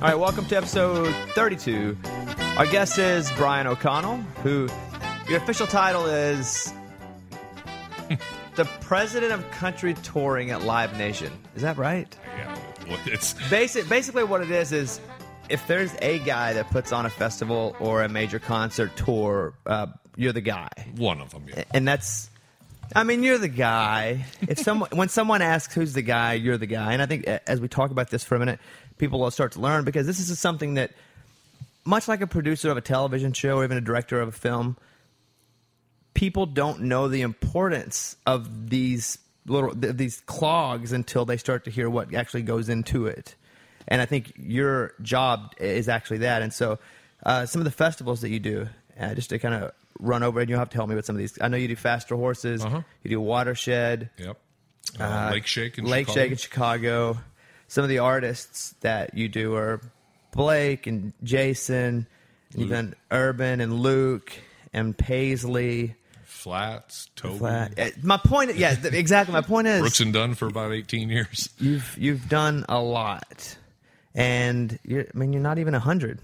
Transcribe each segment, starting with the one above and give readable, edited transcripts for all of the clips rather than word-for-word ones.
All right, welcome to episode 32. Our guest is Brian O'Connell, who your official title is the president of country touring at Live Nation. Is that right? Yeah. Well, it's Basically what it is if there's a guy that puts on a festival or a major concert tour, you're the guy. one of them. Yeah. And that's, I mean, you're the guy. When someone asks who's the guy, you're the guy. And I think as we talk about this for a minute, people will start to learn, because this is something that, much like a producer of a television show or even a director of a film, people don't know the importance of these clogs until they start to hear what actually goes into it. And I think your job is actually that. And so some of the festivals that you do, just to kind of run over, and you'll have to help me with some of these. I know you do Faster Horses. Uh-huh. You do Watershed. Yep. Lake Shake in Lake Chicago. Shake in Chicago. Some of the artists that you do are Blake and Jason, and even Urban and Luke and Paisley. Flats, Toby. My point, yeah, exactly. My point is, Brooks and Dunn for about 18 years. You've done a lot, and you're not even 100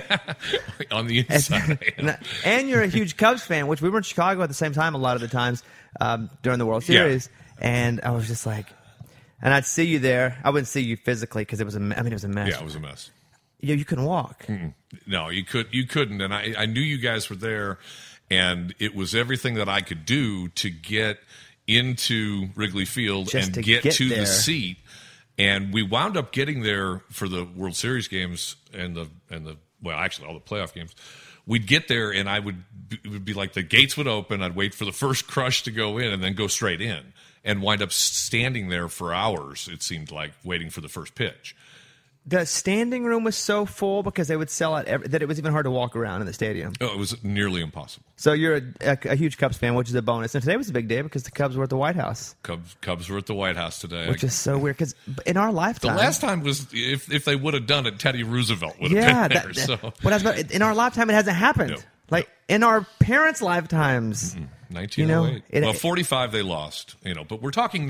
On the inside. and you're a huge Cubs fan, which we were in Chicago at the same time a lot of the times during the World Series, and I was just like, and I'd see you there. I wouldn't see you physically because it was it was a mess. Yeah, it was a mess. You couldn't walk. No, you couldn't. And I knew you guys were there, and it was everything that I could do to get into Wrigley Field Just and to get to there. the seat. And we wound up getting there for the World Series games and the actually all the playoff games. We'd get there, and it would be like the gates would open. I'd wait for the first crush to go in, and then go straight in, and wind up standing there for hours. It seemed like, waiting for the first pitch. The standing room was so full because they would sell out that it was even hard to walk around in the stadium. Oh, it was nearly impossible. So you're a huge Cubs fan, which is a bonus. And today was a big day because the Cubs were at the White House. Cubs were at the White House today. Which is so weird because in our lifetime... The last time was, if they would have done it, Teddy Roosevelt would have been there. So. What I was about, in our lifetime, it hasn't happened. No. Like, in our parents' lifetimes... 1908. 45 they lost, but we're talking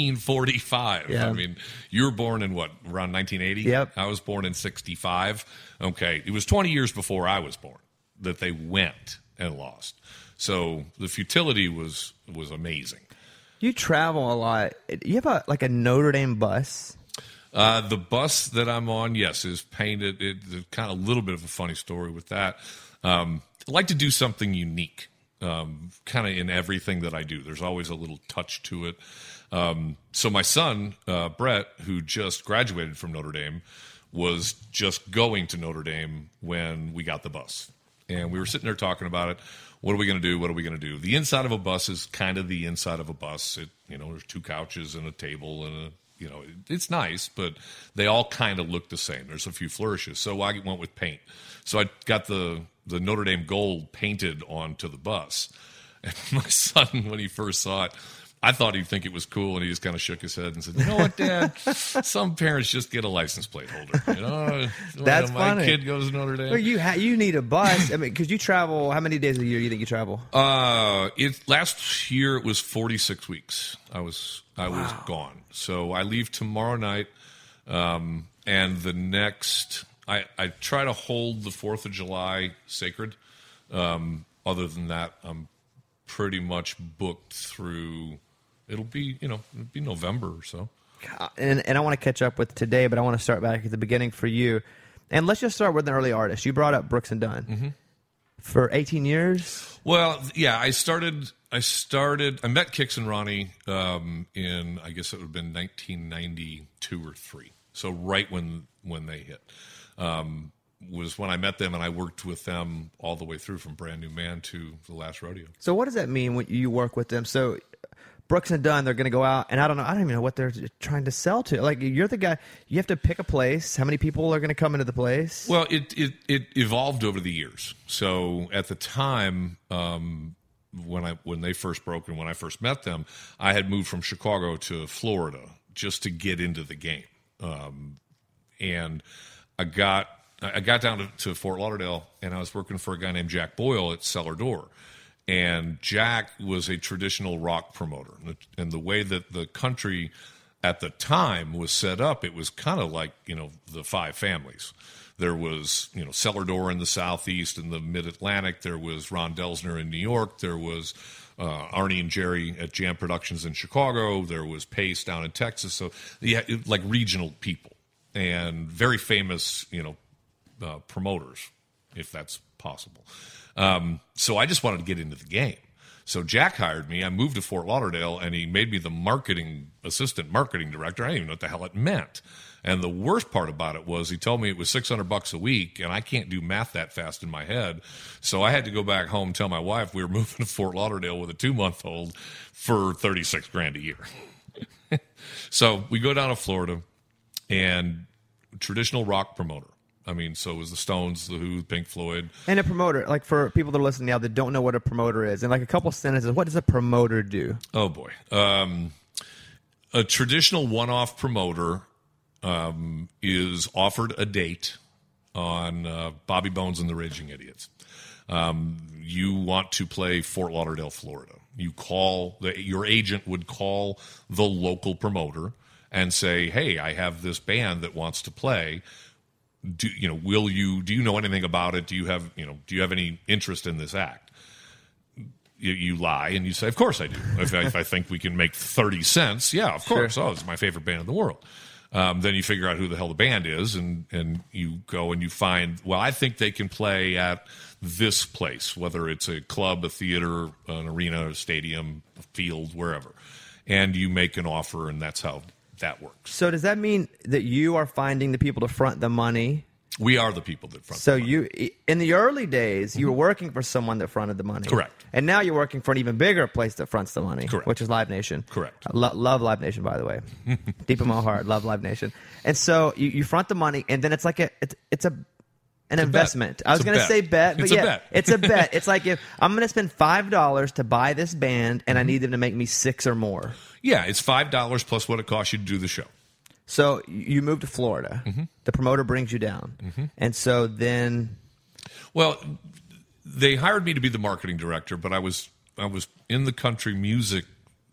1945. Yeah. I mean, you were born in what, around 1980? Yep. I was born in 65. Okay, it was 20 years before I was born that they went and lost. So the futility was amazing. You travel a lot. You have a Notre Dame bus? The bus that I'm on, yes, is painted. It's kind of a little bit of a funny story with that. I like to do something unique. Kind of in everything that I do. There's always a little touch to it. So my son, Brett, who just graduated from Notre Dame, was just going to Notre Dame when we got the bus. And we were sitting there talking about it. What are we going to do? What are we going to do? The inside of a bus is kind of the inside of a bus. There's 2 couches and a table and it's nice, but they all kind of look the same. There's a few flourishes. So I went with paint. So I got the Notre Dame gold painted onto the bus. And my son, when he first saw it, I thought he'd think it was cool, and he just kind of shook his head and said, "You know what, Dad? Some parents just get a license plate holder. That's my funny. kid goes to Notre Dame." Well, you need a bus. I mean, because you travel. How many days a year do you think you travel? Last year it was 46 weeks. I was gone. So I leave tomorrow night, and the next. I try to hold the 4th of July sacred. Other than that, I'm pretty much booked through. It'll be November or so. And I want to catch up with today, but I want to start back at the beginning for you. And let's just start with an early artist. You brought up Brooks and Dunn. Mm-hmm. For 18 years? Well, yeah, I met Kix and Ronnie in, I guess it would have been 1992 or 3. So right when they hit. Was when I met them, and I worked with them all the way through from Brand New Man to The Last Rodeo. So what does that mean when you work with them? So Brooks and Dunn, they're going to go out, and I don't even know what they're trying to sell to. Like, you're the guy, you have to pick a place. How many people are going to come into the place? Well, it evolved over the years. So at the time, when they first broke and when I first met them, I had moved from Chicago to Florida just to get into the game. And I got down to Fort Lauderdale, and I was working for a guy named Jack Boyle at Cellar Door. And Jack was a traditional rock promoter. And the way that the country at the time was set up, it was kind of like, the 5 families. There was, Cellar Door in the Southeast and the Mid-Atlantic. There was Ron Delsner in New York. There was Arnie and Jerry at Jam Productions in Chicago. There was Pace down in Texas. So, like regional people and very famous, promoters, if that's possible. So I just wanted to get into the game. So Jack hired me. I moved to Fort Lauderdale, and he made me the assistant marketing director. I didn't even know what the hell it meant. And the worst part about it was he told me it was $600 a week, and I can't do math that fast in my head. So I had to go back home and tell my wife we were moving to Fort Lauderdale with a 2-month-old for $36,000 a year. So we go down to Florida, and traditional rock promoter. I mean, so it was the Stones, the Who, Pink Floyd. And a promoter, like for people that are listening now that don't know what a promoter is, and like a couple sentences, what does a promoter do? Oh, boy. A traditional one-off promoter is offered a date on Bobby Bones and the Raging Idiots. You want to play Fort Lauderdale, Florida. Your agent would call the local promoter and say, hey, I have this band that wants to play. Do you know anything about it? Do you have any interest in this act? You lie and you say, of course I do. If I think we can make 30 cents, yeah, of course. Sure. Oh, it's my favorite band in the world. Then you figure out who the hell the band is, and you go and you find, well, I think they can play at this place, whether it's a club, a theater, an arena, a stadium, a field, wherever. And you make an offer, and that's how that works. So does that mean that you are finding the people to front the money? We are the people that front the money. So in the early days, you were working for someone that fronted the money. Correct. And now you're working for an even bigger place that fronts the money. Correct. Which is Live Nation. Correct. Love Live Nation, by the way. Deep in my heart, love Live Nation. And so you front the money, and then it's like an investment. I was going to say bet, but yeah, it's a bet. It's like if I'm going to spend $5 to buy this band, and I need them to make me 6 or more. Yeah, it's $5 plus what it costs you to do the show. So you move to Florida. Mm-hmm. The promoter brings you down. Mm-hmm. And so then... Well, they hired me to be the marketing director, but I was in the country music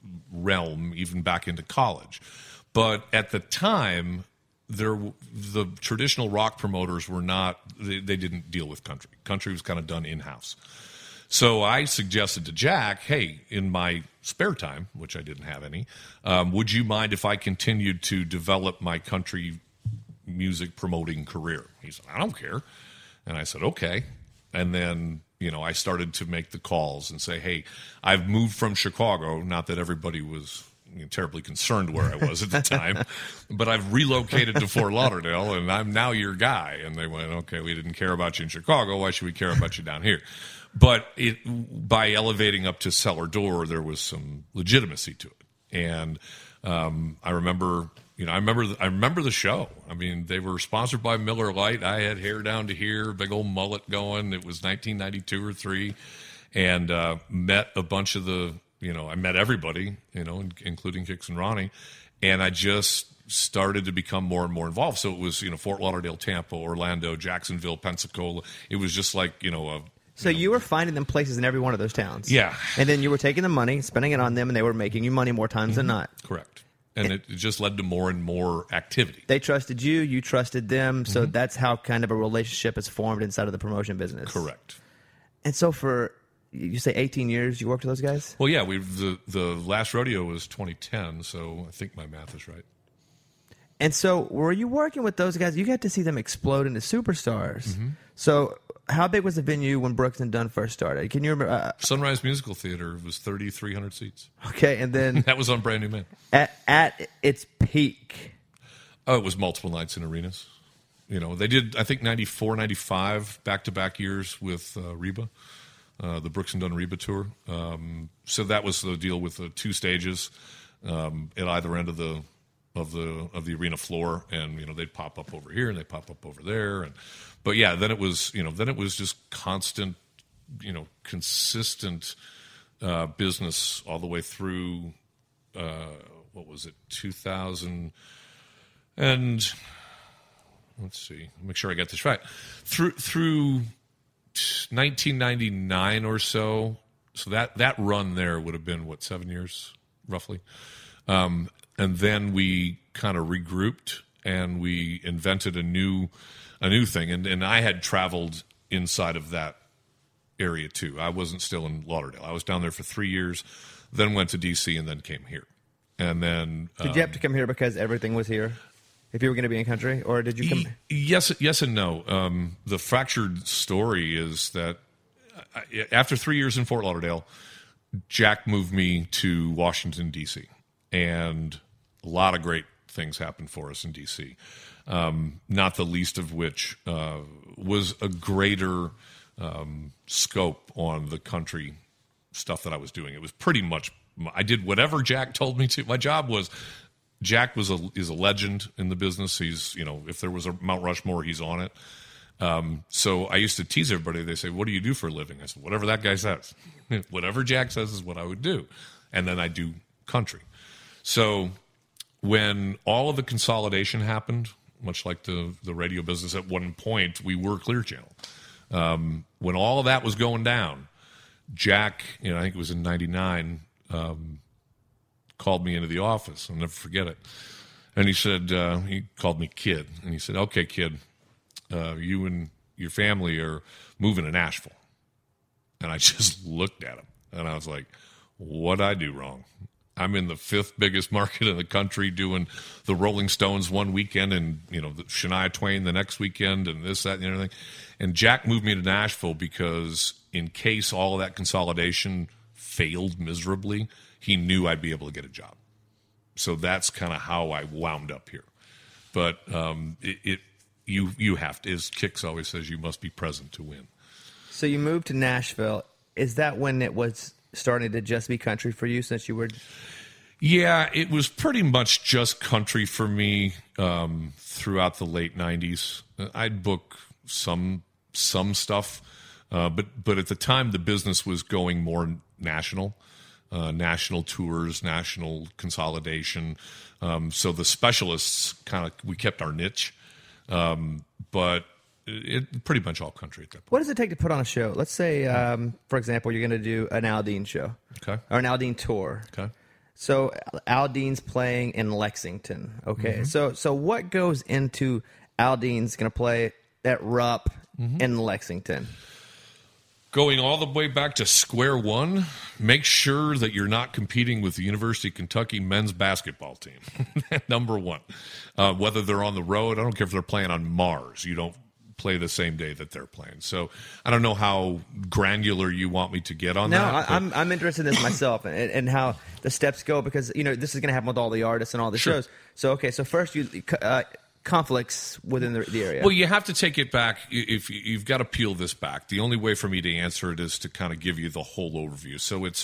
realm even back into college. But at the time, the traditional rock promoters were not... They didn't deal with country. Country was kind of done in-house. So I suggested to Jack, hey, in my spare time, which I didn't have any, would you mind if I continued to develop my country music promoting career? He said, I don't care. And I said, okay. And then, I started to make the calls and say, hey, I've moved from Chicago. Not that everybody was terribly concerned where I was at the time, but I've relocated to Fort Lauderdale, and I'm now your guy. And they went, okay, we didn't care about you in Chicago. Why should we care about you down here? But by elevating up to Cellar Door, there was some legitimacy to it. And I remember the show. I mean, they were sponsored by Miller Lite. I had hair down to here, big old mullet going. It was 1992 or 3, and met a bunch of I met everybody, including Kix and Ronnie, and I just started to become more and more involved. So it was, Fort Lauderdale, Tampa, Orlando, Jacksonville, Pensacola. It was just like, So you were finding them places in every one of those towns. Yeah. And then you were taking the money, spending it on them, and they were making you money more times than not. Correct. And it just led to more and more activity. They trusted you, you trusted them, so that's how kind of a relationship is formed inside of the promotion business. Correct. And so for, you say 18 years you worked with those guys? Well, yeah, the last rodeo was 2010, so I think my math is right. And so were you working with those guys? You got to see them explode into superstars. Mm-hmm. So how big was the venue when Brooks and Dunn first started? Can you remember? Sunrise Musical Theater was 3,300 seats. Okay, and then... that was on Brand New Man. At its peak. Oh, it was multiple nights in arenas. They did, I think, 94, 95 back-to-back years with Reba, the Brooks and Dunn Reba tour. So that was the deal with the 2 stages at either end of the arena floor, and they'd pop up over here and they'd pop up over there, but yeah, then it was just constant, consistent business all the way through. What was it, 2000? And let's see, make sure I got this right. Through 1999 or so. So that run there would have been 7 years roughly. And then we kind of regrouped and we invented a new thing. And I had traveled inside of that area too. I wasn't still in Lauderdale. I was down there for 3 years, then went to DC, and then came here. And then did you have to come here because everything was here? If you were going to be in country, or did you come? Yes and no. The fractured story is that after 3 years in Fort Lauderdale, Jack moved me to Washington, D.C., and a lot of great things happened for us in D.C., not the least of which was a greater scope on the country stuff that I was doing. It was pretty much, I did whatever Jack told me to. My job was, Jack is a legend in the business. He's, if there was a Mount Rushmore, he's on it. So I used to tease everybody. They say, "What do you do for a living?" I said, "Whatever that guy says." Whatever Jack says is what I would do. And then I do country. So when all of the consolidation happened, much like the radio business, at one point we were Clear Channel. When all of that was going down, Jack, I think it was in 99, called me into the office. I'll never forget it. And he said, he called me Kid. And he said, "Okay, Kid, you and your family are moving to Nashville." And I just looked at him, and I was like, what'd I do wrong? I'm in the 5th biggest market in the country doing the Rolling Stones one weekend and, the Shania Twain the next weekend and this, that, and everything. And Jack moved me to Nashville because in case all of that consolidation failed miserably, he knew I'd be able to get a job. So that's kind of how I wound up here. But you have to, as Kix always says, you must be present to win. So you moved to Nashville. Is that when it was starting to just be country for you, since you were? Yeah, it was pretty much just country for me throughout the late 90s. I'd book some stuff, but at the time the business was going more national. National tours, national consolidation. So the specialists we kept our niche, but it pretty much all country at that point. What does it take to put on a show? Let's say, for example, you're going to do an Aldean show, okay, or an Aldean tour. Okay. So Aldean's playing in Lexington. Okay. So what goes into Aldean's going to play at Rupp in Lexington? Going all the way back to square one, make sure that you're not competing with the University of Kentucky men's basketball team. Number one. Whether they're on the road, I don't care if they're playing on Mars. You don't play the same day that they're playing. So I don't know how granular you want me to get on that. No, I'm interested in this myself and how the steps go, because, this is going to happen with all the artists and all the shows. So, so first you conflicts within the area. Well, you have to take it back. If you've got to peel this back, the only way for me to answer it is to kind of give you the whole overview. So it's,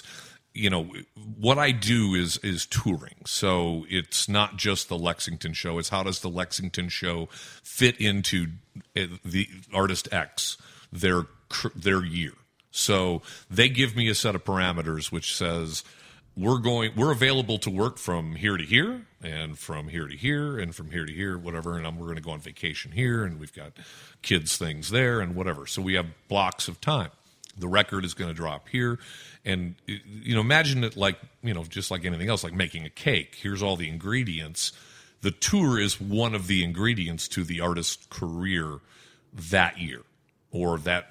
what I do is touring. So it's not just the Lexington show. It's how does the Lexington show fit into the artist X, their year. So they give me a set of parameters which says we're available to work from here to here, and from here to here, and from here to here, whatever, and we're going to go on vacation here, and we've got kids' things there, and whatever. So we have blocks of time. The record is going to drop here, and imagine it like, just like anything else, like making a cake. Here's all the ingredients. The tour is one of the ingredients to the artist's career that year, or that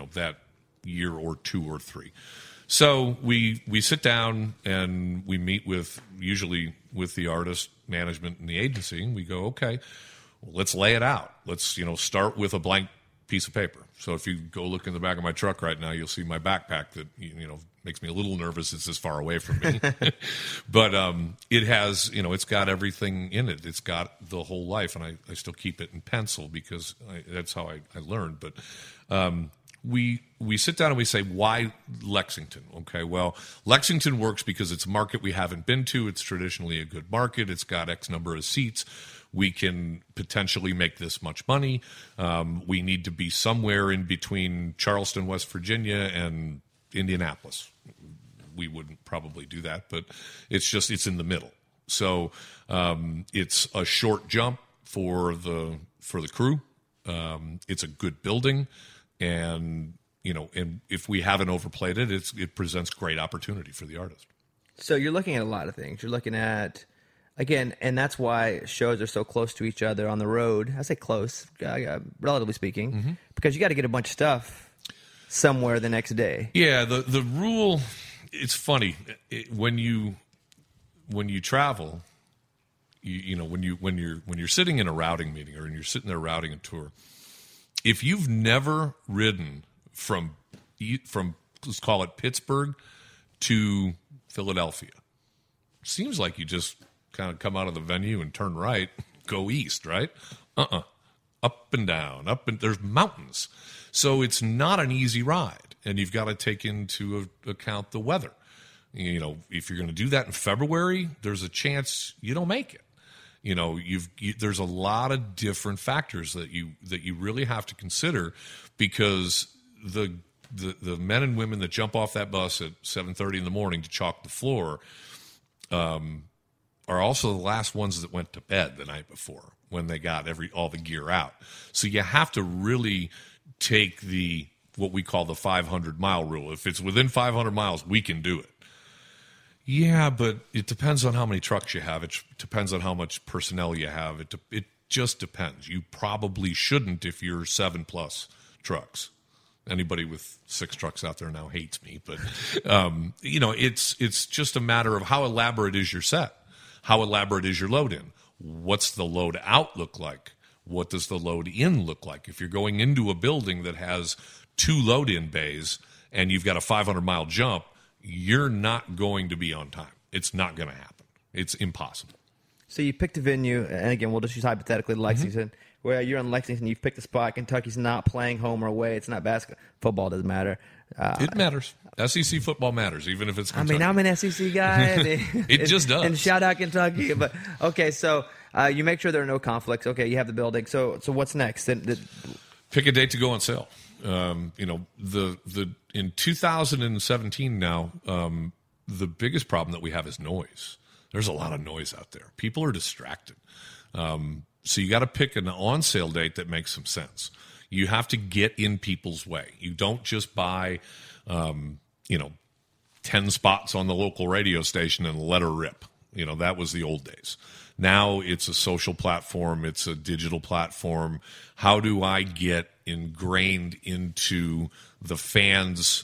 year or 2 or 3. So we sit down and we meet usually with the artist management and the agency, and we go, okay, well, let's lay it out. Let's, start with a blank piece of paper. So if you go look in the back of my truck right now, you'll see my backpack that, makes me a little nervous. It's this far away from me. But it has, it's got everything in it. It's got the whole life, and I still keep it in pencil because that's how I learned. But we sit down and we say, why Lexington? Okay, well, Lexington works because it's a market we haven't been to. It's traditionally a good market. It's got X number of seats. We can potentially make this much money. We need to be somewhere in between Charleston, West Virginia, and Indianapolis. We wouldn't probably do that, but it's in the middle. So it's a short jump for the crew. It's a good building. And if we haven't overplayed it, it presents great opportunity for the artist. So you're looking at a lot of things. You're looking at Again, and that's why shows are so close to each other on the road. I say close, relatively speaking, because you got to get a bunch of stuff somewhere the next day. Yeah, the rule. It's funny when you travel. When you're sitting in a routing meeting or you're sitting there routing a tour, if you've never ridden from let's call it Pittsburgh to Philadelphia, seems like you just kind of come out of the venue and turn right, go east, right? Up and down, there's mountains, so it's not an easy ride, and you've got to take into account the weather. If you're going to do that in February, there's a chance you don't make it. There's a lot of different factors that you really have to consider, because the men and women that jump off that bus at 7:30 in the morning to chalk the floor are also the last ones that went to bed the night before when they got all the gear out. So you have to really take what we call the 500-mile rule. If it's within 500 miles, we can do it. Yeah, but it depends on how many trucks you have. It depends on how much personnel you have. It just depends. You probably shouldn't if you're 7+ trucks. Anybody with 6 trucks out there now hates me, but it's just a matter of how elaborate is your set, how elaborate is your load in, what's the load out look like, what does the load in look like. If you're going into a building that has 2 load in bays and you've got a 500-mile jump, you're not going to be on time. It's not going to happen. It's impossible. So you picked a venue, and again, we'll just use hypothetically Lexington, where you're in Lexington, you've picked a spot. Kentucky's not playing home or away. It's not basketball. Football doesn't matter. It matters. SEC football matters, even if it's Kentucky. I'm an SEC guy. It just does. And shout out Kentucky. But okay, so you make sure there are no conflicts. Okay, you have the building. So what's next? Pick a date to go on sale. In 2017 now, the biggest problem that we have is noise. There's a lot of noise out there. People are distracted. So you got to pick an on-sale date that makes some sense. You have to get in people's way. You don't just buy, 10 spots on the local radio station and let her rip. That was the old days. Now it's a social platform. It's a digital platform. How do I get ingrained into the fans'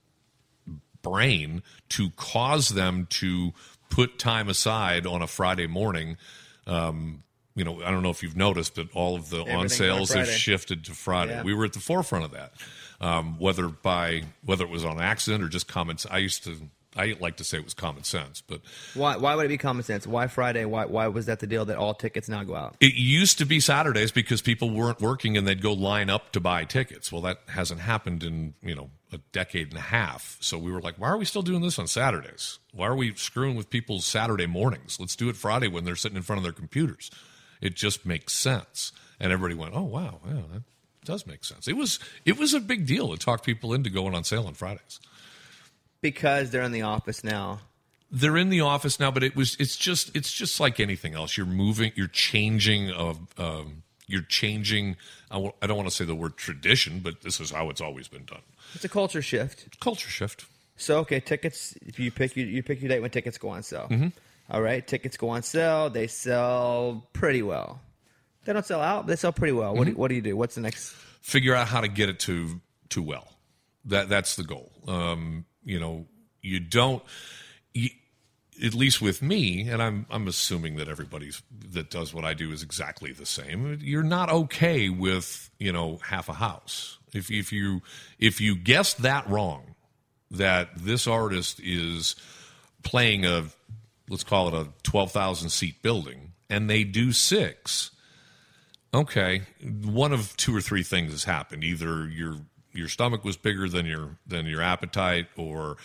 brain to cause them to put time aside on a Friday morning? I don't know if you've noticed, but all of the on sales have shifted to Friday. Yeah. We were at the forefront of that, whether it was on accident or just comments. I like to say it was common sense, but why would it be common sense? Why Friday? Why was that the deal that all tickets now go out? It used to be Saturdays because people weren't working and they'd go line up to buy tickets. Well, that hasn't happened in a decade and a half. So we were like, why are we still doing this on Saturdays? Why are we screwing with people's Saturday mornings? Let's do it Friday when they're sitting in front of their computers. It just makes sense. And everybody went, oh wow, yeah, that does make sense. It was a big deal to talk people into going on sale on Fridays. Because they're in the office now. They're in the office now, but it's just like anything else. You're moving, you're changing. I don't want to say the word tradition, but this is how it's always been done. It's a culture shift. Culture shift. So okay, tickets. If you pick your date when tickets go on sale. Mm-hmm. All right, tickets go on sale. They sell pretty well. They don't sell out, but they sell pretty well. Mm-hmm. What do you do? What's the next? Figure out how to get it to well. That's the goal. You don't. At least with me, and I'm assuming that everybody that does what I do is exactly the same. You're not okay with half a house. If you guess that wrong, that this artist is playing let's call it a 12,000 seat building, and they do 6. Okay, one of 2 or 3 things has happened. Either your stomach was bigger than your appetite, or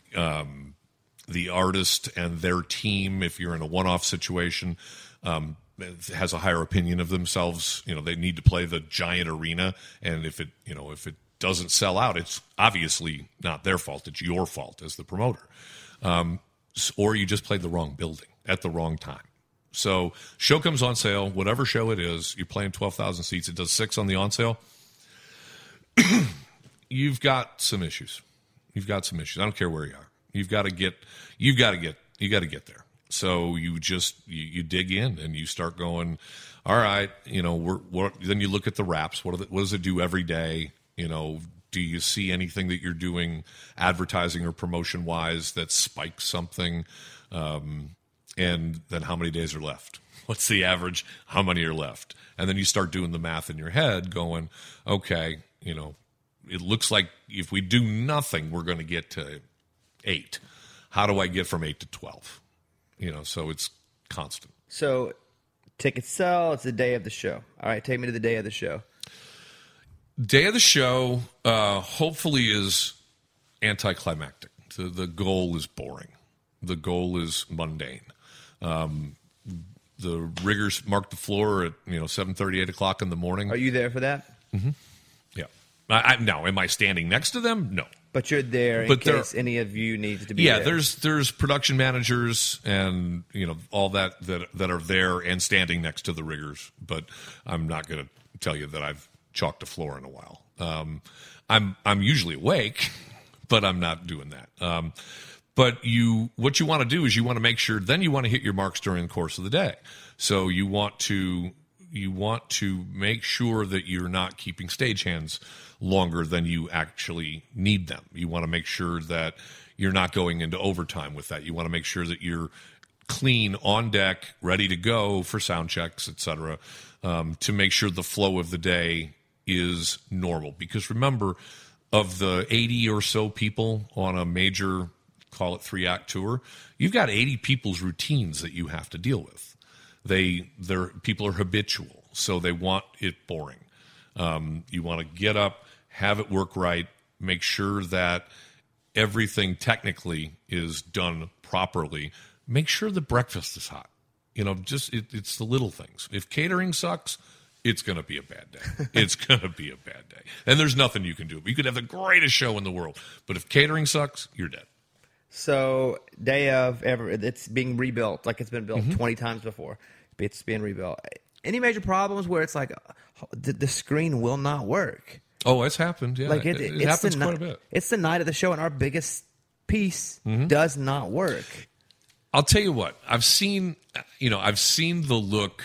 the artist and their team, if you're in a one-off situation, has a higher opinion of themselves. They need to play the giant arena, and if it doesn't sell out, it's obviously not their fault. It's your fault as the promoter. Or you just played the wrong building at the wrong time. So show comes on sale, whatever show it is, you're playing 12,000 seats. It does 6 on the on sale. You've got some issues. I don't care where you are. You've got to get there. So you you dig in and you start going, all right, then you look at the wraps. What does it do every day? Do you see anything that you're doing advertising or promotion wise that spikes something? And then how many days are left? What's the average? How many are left? And then you start doing the math in your head going, okay, it looks like if we do nothing, we're going to get to 8. How do I get from 8 to 12? So it's constant. So tickets sell. It's the day of the show. All right, take me to the day of the show. Day of the show, hopefully, is anticlimactic. The goal is boring. The goal is mundane. The riggers mark the floor at 7:30, 8 o'clock in the morning. Are you there for that? Mm-hmm. Yeah. Now, am I standing next to them? No. But you're there in case any of you needs to be there. Yeah, there's production managers and all that are there and standing next to the riggers. But I'm not going to tell you that I've chalked a floor in a while. I'm usually awake, but I'm not doing that. But what you want to do is you want to make sure. Then you want to hit your marks during the course of the day. So you want to make sure that you're not keeping stagehands longer than you actually need them. You want to make sure that you're not going into overtime with that. You want to make sure that you're clean on deck, ready to go for sound checks, etc., to make sure the flow of the day is normal. Because remember, of the 80 or so people on a major, call it 3-act tour, you've got 80 people's routines that you have to deal with. People are habitual, so they want it boring. You want to get up, have it work right, make sure that everything technically is done properly. Make sure the breakfast is hot. It's the little things. If catering sucks, it's going to be a bad day. It's going to be a bad day. And there's nothing you can do. You could have the greatest show in the world, but if catering sucks, you're dead. So day of it's being rebuilt, like it's been built 20 times before. It's being rebuilt. Any major problems where it's like the screen will not work? Oh, it's happened. Yeah, like it happens quite a bit. It's the night of the show, and our biggest piece does not work. I'll tell you what. I've seen the look.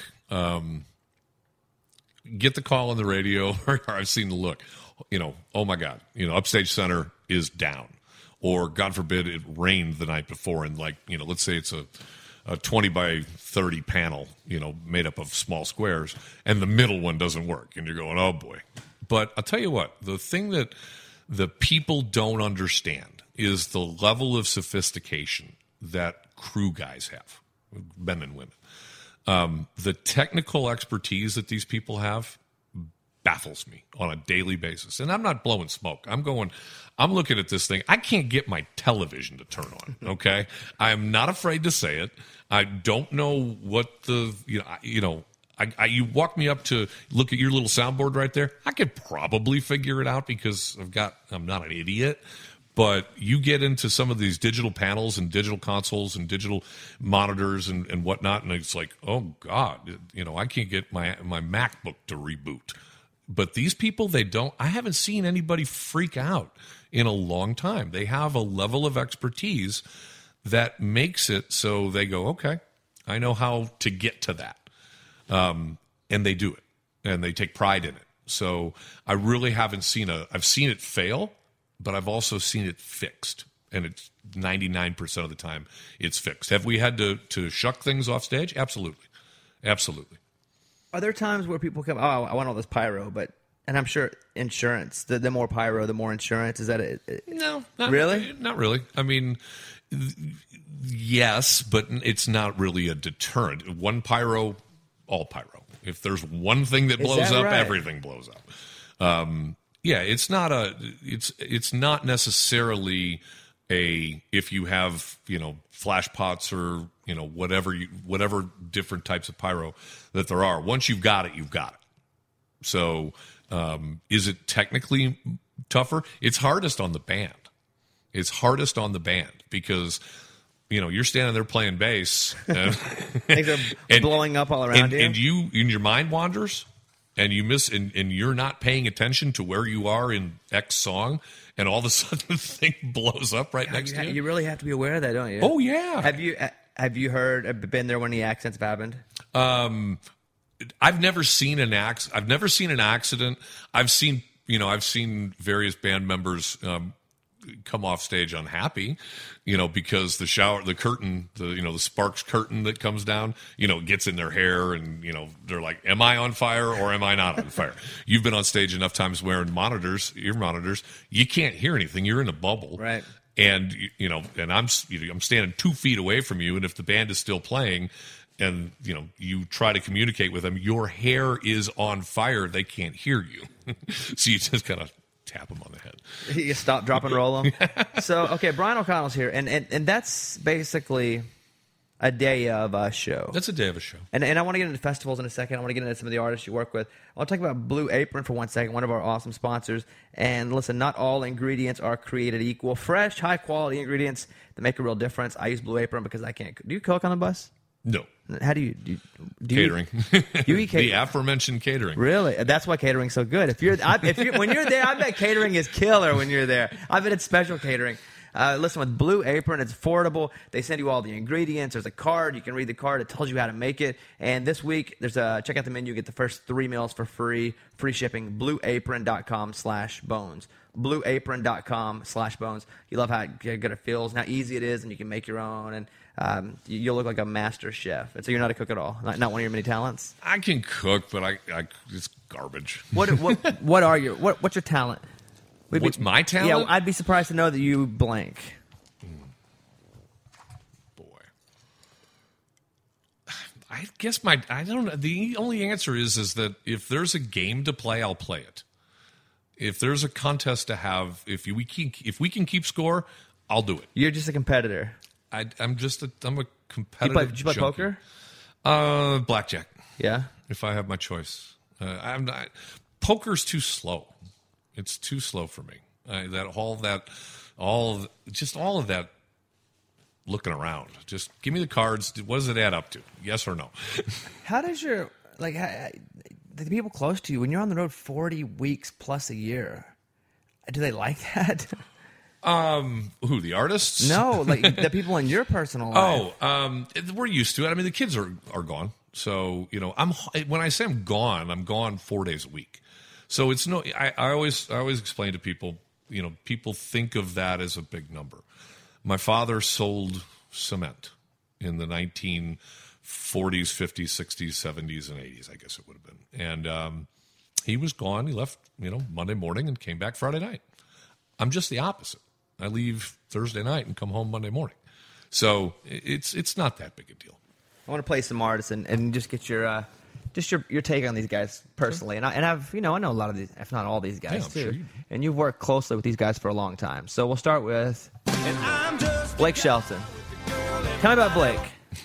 Get the call on the radio, or I've seen the look. Oh my God. Upstage Center is down, or God forbid it rained the night before, and let's say it's a 20 by 30 panel, made up of small squares, and the middle one doesn't work, and you're going, oh boy. But I'll tell you what, the thing that the people don't understand is the level of sophistication that crew guys have, men and women. The technical expertise that these people have baffles me on a daily basis. And I'm not blowing smoke. I'm looking at this thing. I can't get my television to turn on, okay? I'm not afraid to say it. I don't know what you walk me up to look at your little soundboard right there. I could probably figure it out because I'm not an idiot. But you get into some of these digital panels and digital consoles and digital monitors and whatnot, and it's like, oh God, I can't get my MacBook to reboot. But these people, I haven't seen anybody freak out in a long time. They have a level of expertise that makes it so they go, okay, I know how to get to that. And they do it, and they take pride in it. So I really haven't I've seen it fail, but I've also seen it fixed, and it's 99% of the time it's fixed. Have we had to shuck things off stage? Absolutely. Absolutely. Are there times where people come, oh, I want all this pyro, and I'm sure insurance, the more pyro, the more insurance, is that it? No. Really? Not really. I mean, yes, but it's not really a deterrent. One pyro, all pyro. If there's one thing that blows up, right? Everything blows up. Yeah, it's not necessarily if you have flash pots or whatever different types of pyro that there are. Once you've got it, you've got it. So is it technically tougher? It's hardest on the band. It's hardest on the band because you're standing there playing bass and things are blowing up all around you, and your mind wanders. And you miss, and you're not paying attention to where you are in X song, and all of a sudden the thing blows up right next to you. You really have to be aware of that, don't you? Oh yeah. Have you been there when the accidents have happened? I've never seen an accident. I've seen various band members come off stage unhappy, because the curtain, the sparks curtain that comes down, gets in their hair, and they're like, am I on fire or am I not on fire? You've been on stage enough times wearing ear monitors, you can't hear anything. You're in a bubble, right? And and I'm standing 2 feet away from you, and if the band is still playing, and you try to communicate with them, your hair is on fire. They can't hear you, so you just kind of tap them on the head. You stop, drop, and roll them. So, okay, Brian O'Connell's here, and that's basically a day of a show. That's a day of a show. And I want to get into festivals in a second. I want to get into some of the artists you work with. I'll talk about Blue Apron for 1 second, one of our awesome sponsors. And listen, not all ingredients are created equal. Fresh, high-quality ingredients that make a real difference. I use Blue Apron because I can't. Do you cook on the bus? No. How do you catering? You eat catering. The aforementioned catering. Really? That's why catering's so good. If you're when you're there, I bet catering is killer when you're there. I bet it's special catering. Listen, with Blue Apron, it's affordable. They send you all the ingredients. There's a card. You can read the card. It tells you how to make it. And this week, check out the menu. Get the first 3 meals for free shipping. BlueApron.com/bones. BlueApron.com/bones. You love how good it feels and how easy it is, and you can make your own. And you'll look like a master chef. And so you're not a cook at all. Not one of your many talents. I can cook, but I it's garbage. What's your talent? What's my talent? Yeah, I'd be surprised to know that you blank. Boy. I guess I don't know. The only answer is that if there's a game to play, I'll play it. If there's a contest to have, if we can keep score, I'll do it. You're just a competitor. I'm a competitive. Did you play poker? Blackjack. Yeah. If I have my choice, I'm not. Poker's too slow. It's too slow for me. All of that looking around. Just give me the cards. What does it add up to? Yes or no? How does the people close to you, when you're on the road 40 weeks plus a year, do they like that? Who, the artists? No, like the people in your personal life. We're used to it. I mean, the kids are gone. So, when I say I'm gone 4 days a week. So it's I always explain to people, people think of that as a big number. My father sold cement in the 1940s, 50s, 60s, 70s, and 80s, I guess it would have been. And he was gone. He left, Monday morning and came back Friday night. I'm just the opposite. I leave Thursday night and come home Monday morning. So it's not that big a deal. I want to play some artists and just get your take on these guys personally. And I've I know a lot of these, if not all these guys too. Sure and you've worked closely with these guys for a long time. So we'll start with Blake Shelton. Tell me about Blake.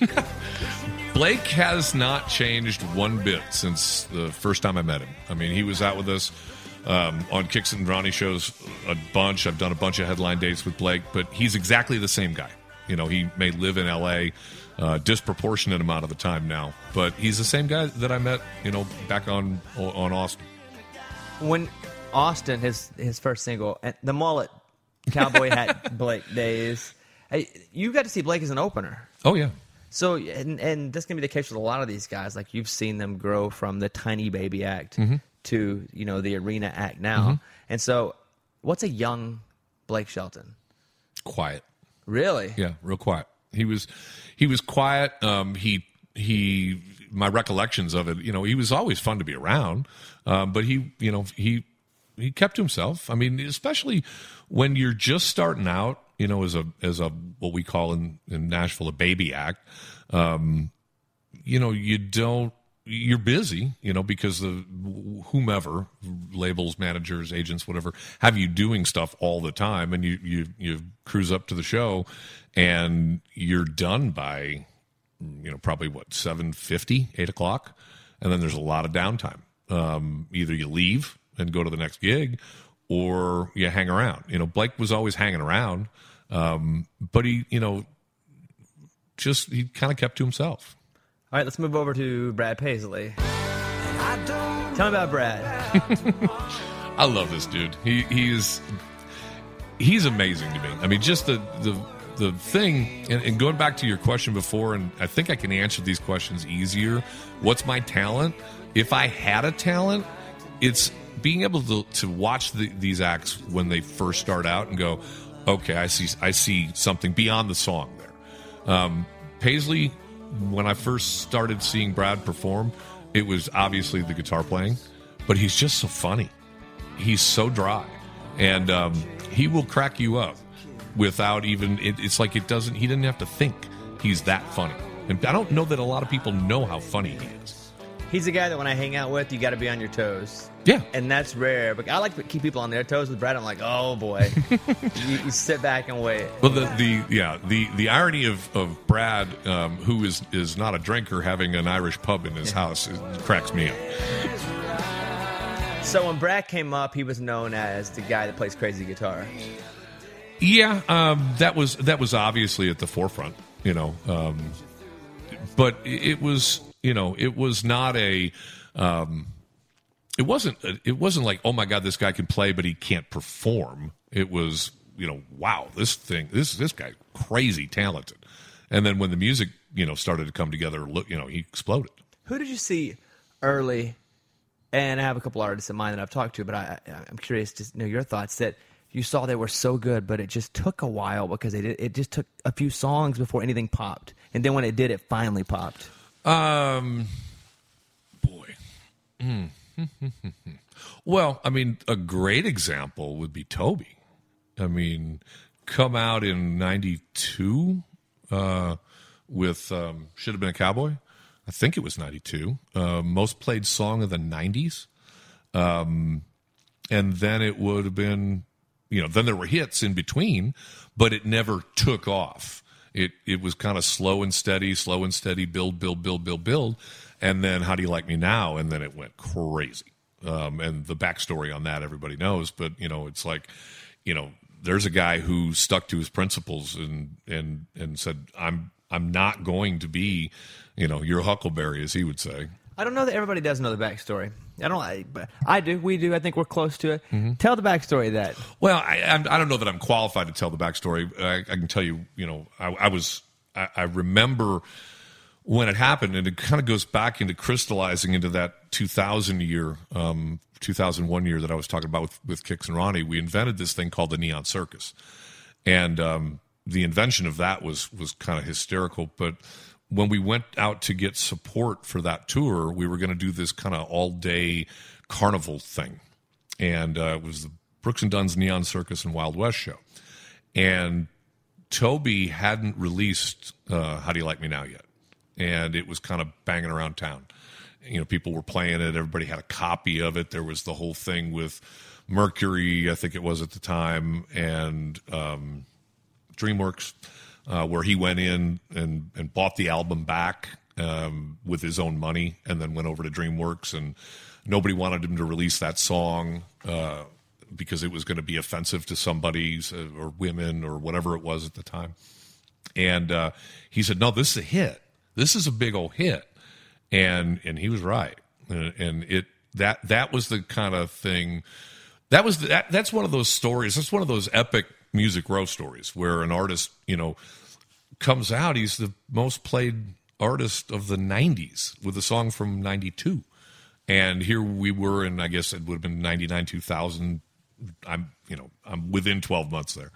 Blake has not changed one bit since the first time I met him. I mean, he was out with us on Kicks and Ronnie shows a bunch. I've done a bunch of headline dates with Blake, but he's exactly the same guy. He may live in L.A., disproportionate amount of the time now, but he's the same guy that I met, back on Austin. When Austin, his first single, and the mullet cowboy hat Blake days, you got to see Blake as an opener. Oh yeah. So and this can be the case with a lot of these guys. Like you've seen them grow from the tiny baby act to the arena act now. Mm-hmm. And so, what's a young Blake Shelton? Quiet. Really? Yeah, real quiet. He was quiet. He my recollections of it, he was always fun to be around. But he kept to himself. I mean, especially when you're just starting out, as a what we call in Nashville a baby act. You're busy, because the whomever, labels, managers, agents, whatever, have you doing stuff all the time, and you cruise up to the show, and you're done by, probably 7:50, 8 o'clock, and then there's a lot of downtime. Either you leave and go to the next gig, or you hang around. Blake was always hanging around, but he kind of kept to himself. All right, let's move over to Brad Paisley. Tell me about Brad. I love this dude. He's amazing to me. I mean, just the the thing, and going back to your question before, and I think I can answer these questions easier. What's my talent? If I had a talent, it's being able to watch these acts when they first start out and go, okay, I see something beyond the song there. Paisley, when I first started seeing Brad perform, it was obviously the guitar playing, but he's just so funny. He's so dry, and he will crack you up without even. It's like he didn't have to think. He's that funny, and I don't know that a lot of people know how funny he is. He's a guy that when I hang out with, you got to be on your toes. Yeah. And that's rare. But I like to keep people on their toes. With Brad, I'm like, oh, boy. you sit back and wait. Well, the irony of Brad, who is not a drinker, having an Irish pub in his house, it cracks me up. So when Brad came up, he was known as the guy that plays crazy guitar. Yeah, that was obviously at the forefront, but it was. It was not a. It wasn't like, oh my God, this guy can play, but he can't perform. It was, wow, this guy crazy talented. And then when the music, started to come together, he exploded. Who did you see early? And I have a couple artists in mind that I've talked to, but I'm curious to know your thoughts that you saw they were so good, but it just took a while because it just took a few songs before anything popped, and then when it did, it finally popped. Boy. Well, I mean, a great example would be Toby. I mean, come out in 92 with Should Have Been a Cowboy. I think it was 92. Most played song of the 90s. And then it would have been, then there were hits in between, but it never took off. It was kind of slow and steady, build. And then How Do You Like Me Now? And then it went crazy. And the backstory on that, everybody knows. But, it's like, there's a guy who stuck to his principles and said, I'm not going to be, your Huckleberry, as he would say. I don't know that everybody does know the backstory. But I do. We do. I think we're close to it. Mm-hmm. Tell the backstory of that. Well, I don't know that I'm qualified to tell the backstory. I can tell you, I remember when it happened, and it kind of goes back into crystallizing into that 2001 year that I was talking about with Kix and Ronnie. We invented this thing called the Neon Circus, and the invention of that was kind of hysterical. But when we went out to get support for that tour, we were going to do this kind of all-day carnival thing. And it was the Brooks and Dunn's Neon Circus and Wild West show. And Toby hadn't released How Do You Like Me Now yet. And it was kind of banging around town. People were playing it. Everybody had a copy of it. There was the whole thing with Mercury, I think it was at the time, and DreamWorks. Where he went in and bought the album back with his own money and then went over to DreamWorks, and nobody wanted him to release that song because it was going to be offensive to somebody or women or whatever it was at the time. And he said, no, this is a hit. This is a big old hit. And he was right. And that was the kind of thing. That's one of those stories. That's one of those epic music row stories where an artist, comes out. He's the most played artist of the 90s with a song from 92. And here we were, and I guess it would have been 99, 2000. I'm within 12 months there.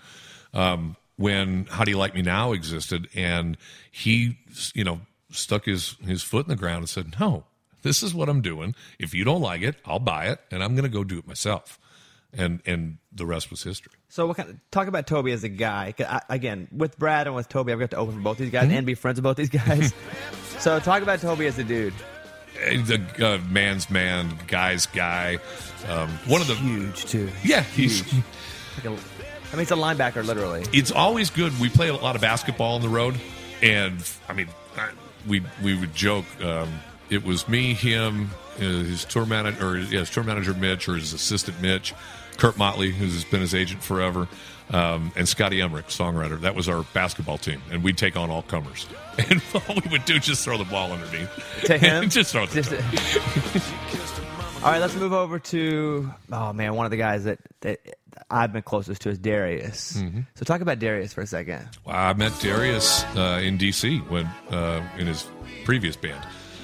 When How Do You Like Me Now existed, and he, stuck his foot in the ground and said, no, this is what I'm doing. If you don't like it, I'll buy it, and I'm going to go do it myself. And the rest was history. So talk about Toby as a guy. Again, with Brad and with Toby, I've got to open for both these guys and be friends with both these guys. So talk about Toby as a dude. The man's man, guy's guy. One of the huge too. Yeah, he's. It's a linebacker, literally. It's always good. We play a lot of basketball on the road, and we would joke. It was me, him, his tour manager Mitch, or his assistant Mitch, Kurt Motley, who's been his agent forever, and Scotty Emmerich, songwriter. That was our basketball team, and we'd take on all comers. And all we would do is just throw the ball underneath. To him? Just throw the ball. All right, let's move over to, one of the guys that I've been closest to is Darius. So talk about Darius for a second. Well, I met Darius in D.C. when in his previous band.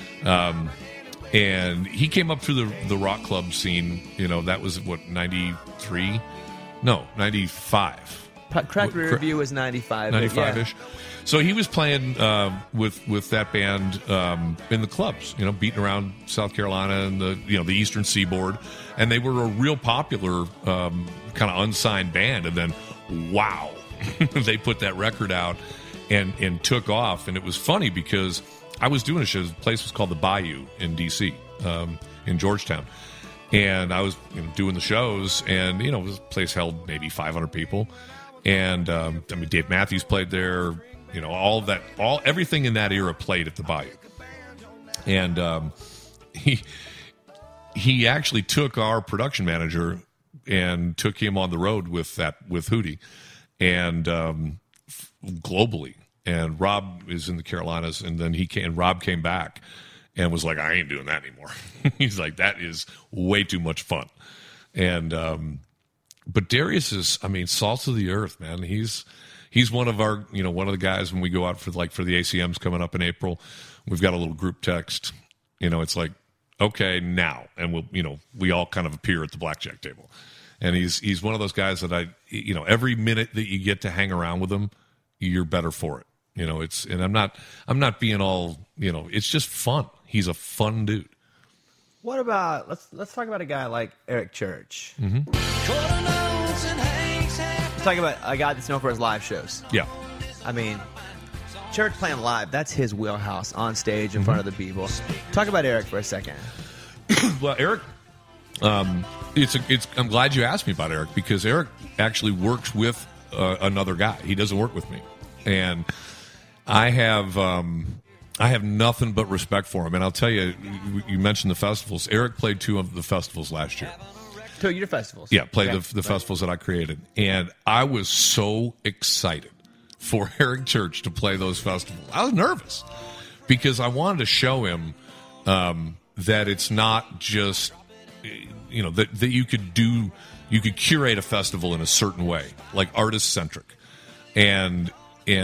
And he came up through the rock club scene. That was, 93? No, 95. Cracked Rear View was 95. 95-ish. Yeah. So he was playing with that band in the clubs, beating around South Carolina and the Eastern Seaboard. And they were a real popular kind of unsigned band. And then, wow, they put that record out and took off. And it was funny because I was doing a show. The place was called the Bayou in D.C., in Georgetown. And I was doing the shows, and, the place held maybe 500 people. And, Dave Matthews played there. All of that, everything in that era played at the Bayou. And he actually took our production manager and took him on the road with Hootie and globally. And Rob is in the Carolinas, and then Rob came back and was like, I ain't doing that anymore. He's like, that is way too much fun. And but Darius is, salt of the earth, man. He's one of our, one of the guys when we go out for the ACMs coming up in April. We've got a little group text. It's like, okay, now, and we all kind of appear at the blackjack table. And he's one of those guys that every minute that you get to hang around with him, you're better for it. And I'm not being all, it's just fun. He's a fun dude. What about let's talk about a guy like Eric Church. Talk about a guy that's known for his live shows. Yeah. Church playing live, that's his wheelhouse, on stage in front of the people. Talk about Eric for a second. Well, Eric, I'm glad you asked me about Eric, because Eric actually works with another guy. He doesn't work with me. And I have nothing but respect for him. And I'll tell you, you mentioned the festivals. Eric played 2 of the festivals last year. 2 of your festivals? Yeah, played the festivals that I created. And I was so excited for Eric Church to play those festivals. I was nervous because I wanted to show him that it's not just, that you could curate a festival in a certain way, like artist-centric. And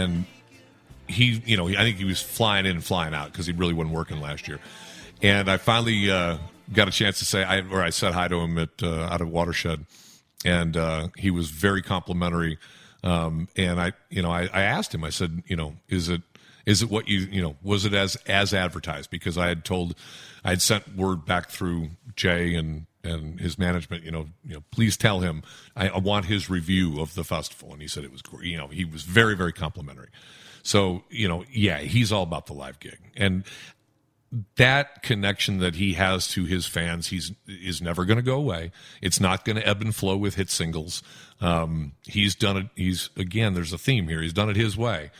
he, I think he was flying in and flying out because he really wasn't working last year. And I finally got a chance to say, I said hi to him out of Watershed, and he was very complimentary. And I asked him, I said, is it what was it as advertised? Because I had sent word back through Jay and his management, please tell him I want his review of the festival. And he said it was, he was very, very complimentary. So, he's all about the live gig. And that connection that he has to his fans, is never going to go away. It's not going to ebb and flow with hit singles. He's done it. There's a theme here. He's done it his way.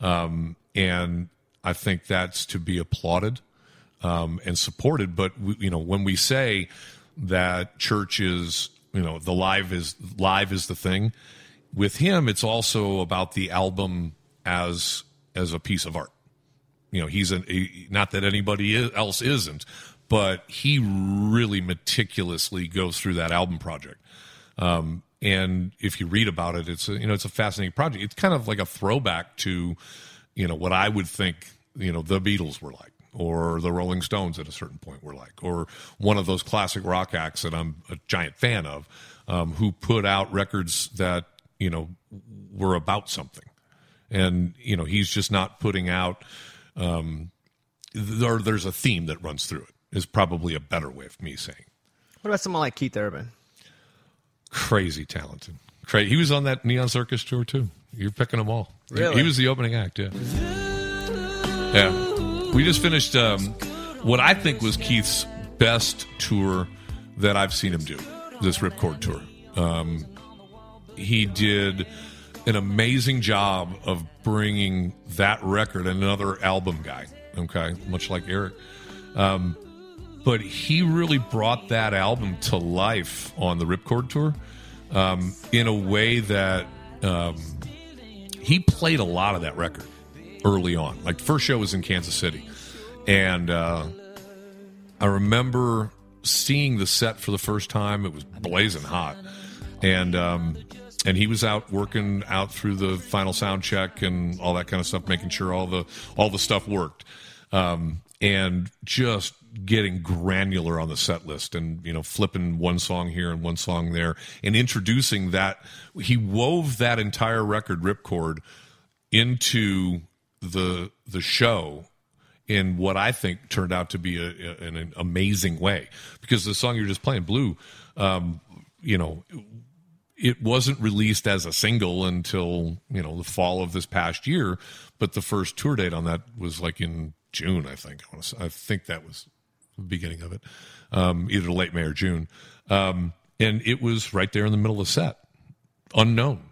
And I think that's to be applauded and supported. But, when we say that Church is, the live is the thing, with him, it's also about the album as a piece of art. He's not that anybody else isn't, but he really meticulously goes through that album project. And if you read about it, it's a fascinating project. It's kind of like a throwback to, what I would think, the Beatles were like, or the Rolling Stones at a certain point were like, or one of those classic rock acts that I'm a giant fan of, who put out records that, were about something. And, he's just not putting out, there's a theme that runs through it, is probably a better way of me saying. What about someone like Keith Urban? Crazy talented. He was on that Neon Circus tour, too. You're picking them all. Really? He was the opening act, yeah. Yeah. We just finished what I think was Keith's best tour that I've seen him do, this Ripcord tour. He did an amazing job of bringing that record, another album guy, okay, much like Eric. But he really brought that album to life on the Ripcord tour in a way that he played a lot of that record early on. Like, the first show was in Kansas City. And I remember seeing the set for the first time. It was blazing hot. And he was out working out through the final sound check and all that kind of stuff, making sure all the stuff worked, and just getting granular on the set list, and flipping one song here and one song there, and introducing that. He wove that entire record ripcord into the show in what I think turned out to be an amazing way, because the song you're just playing, Blue, it wasn't released as a single until the fall of this past year, but the first tour date on that was like in June, I think. I think that was the beginning of it, either late May or June, and it was right there in the middle of the set. Unknown.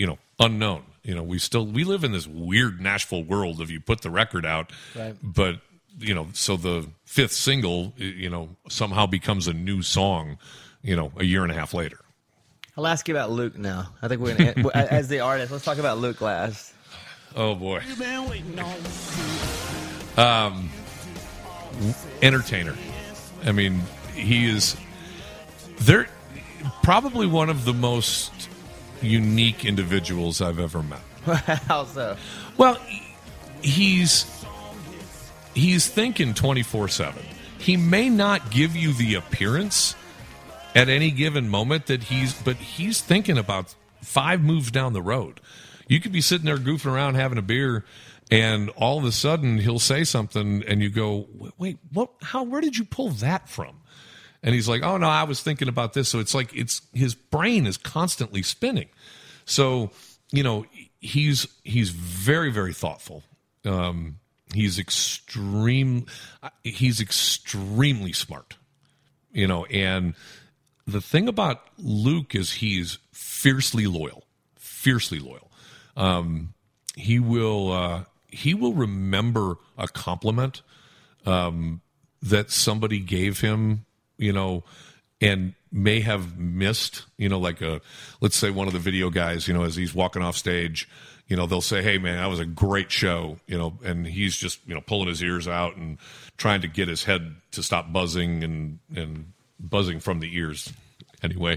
We live in this weird Nashville world of you put the record out, right. But so the fifth single, somehow becomes a new song, a year and a half later. I'll ask you about Luke now. I think we're going to, as the artist, let's talk about Luke last. Oh, boy. Entertainer. I mean, he is probably one of the most unique individuals I've ever met. How so? Well, he's thinking 24/7. He may not give you the appearance at any given moment but he's thinking about 5 moves down the road. You could be sitting there goofing around having a beer, and all of a sudden he'll say something, and you go, "Wait, what? Where did you pull that from?" And he's like, "Oh no, I was thinking about this." So it's like his brain is constantly spinning. So he's very, very thoughtful. He's extremely smart. And the thing about Luke is he's fiercely loyal. He will remember a compliment that somebody gave him, and may have missed, let's say one of the video guys, as he's walking off stage, they'll say, "Hey man, that was a great show," and he's just, pulling his ears out and trying to get his head to stop buzzing and buzzing from the ears. Anyway,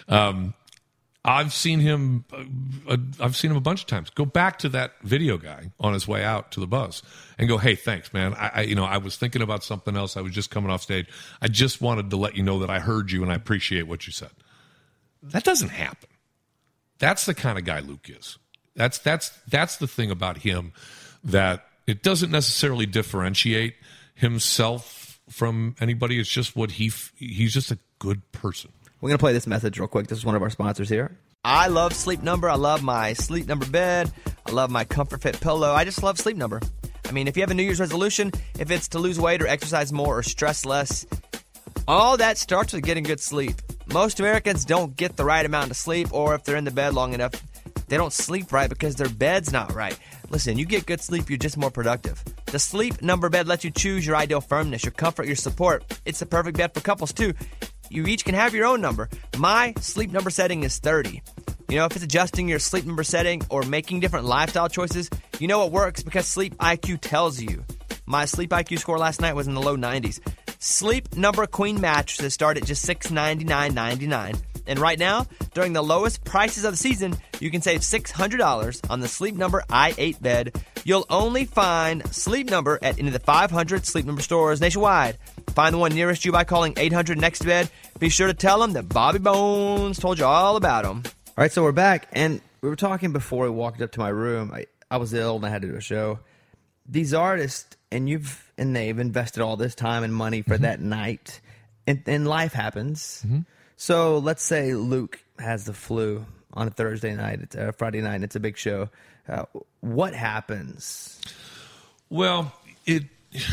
I've seen him a bunch of times go back to that video guy on his way out to the bus and go, "Hey, thanks, man. I was thinking about something else. I was just coming off stage. I just wanted to let you know that I heard you and I appreciate what you said." That doesn't happen. That's the kind of guy Luke is. That's the thing about him, that it doesn't necessarily differentiate himself from anybody. It's just he's just a good person. We're going to play this message real quick. This is one of our sponsors here. I love Sleep Number. I love my Sleep Number bed. I love my Comfort Fit pillow. I just love Sleep Number. I mean, if you have a New Year's resolution, if it's to lose weight or exercise more or stress less, all that starts with getting good sleep. Most Americans don't get the right amount of sleep, or if they're in the bed long enough, they don't sleep right because their bed's not right. Listen, you get good sleep, you're just more productive. The Sleep Number bed lets you choose your ideal firmness, your comfort, your support. It's the perfect bed for couples, too. You each can have your own number. My Sleep Number setting is 30. If it's adjusting your Sleep Number setting or making different lifestyle choices, you know it works because Sleep IQ tells you. My Sleep IQ score last night was in the low 90s. Sleep Number Queen mattresses start at just $699.99. And right now, during the lowest prices of the season, you can save $600 on the Sleep Number i8 bed. You'll only find Sleep Number at any of the 500 Sleep Number stores nationwide. Find the one nearest you by calling 800-NEXT-BED. Be sure to tell them that Bobby Bones told you all about them. All right, so we're back, and we were talking before we walked up to my room. I was ill, and I had to do a show. These artists, and they've invested all this time and money for that night, and life happens. Mm-hmm. So let's say Luke has the flu on a Thursday night, it's a Friday night, and it's a big show. What happens? Well, it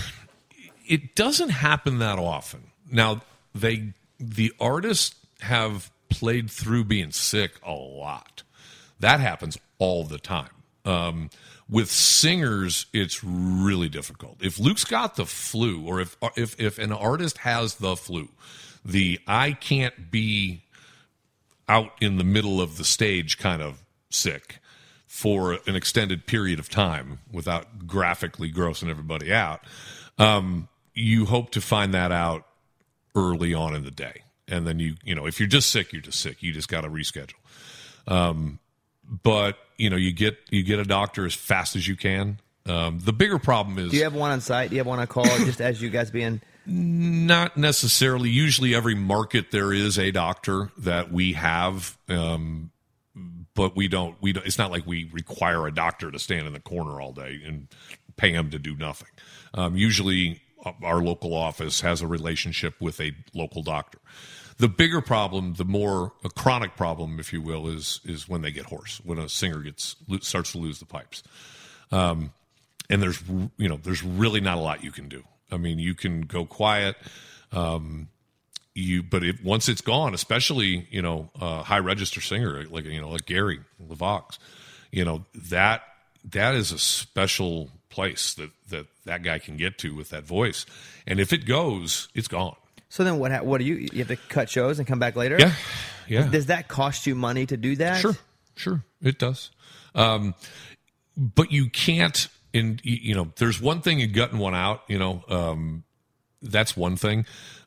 doesn't happen that often. Now, the artists have played through being sick a lot. That happens all the time. With singers, it's really difficult. If Luke's got the flu, or if an artist has the flu, I can't be out in the middle of the stage kind of sick for an extended period of time without graphically grossing everybody out. You hope to find that out early on in the day. and then you know, if you're just sick, you're just sick. You just got to reschedule. But you know, you get a doctor as fast as you can. The bigger problem is, do you have one on site? Do you have one on call? Just as you guys being. Not necessarily. Usually every market there is a doctor that we have, but we don't, it's not like we require a doctor to stand in the corner all day and pay him to do nothing. Usually our local office has a relationship with a local doctor. The bigger problem, the more a chronic problem, if you will, is when they get hoarse, when a singer starts to lose the pipes. And there's really not a lot you can do. I mean, you can go quiet, but once it's gone, especially, you know, high register singer like Gary LeVox, you know, that is a special place that guy can get to with that voice, and if it goes, it's gone. So then what do you have to cut shows and come back later? Yeah. Does that cost you money to do that? Sure, it does. But you can't. And, you know, there's one thing in gutting one out, you know, that's one thing.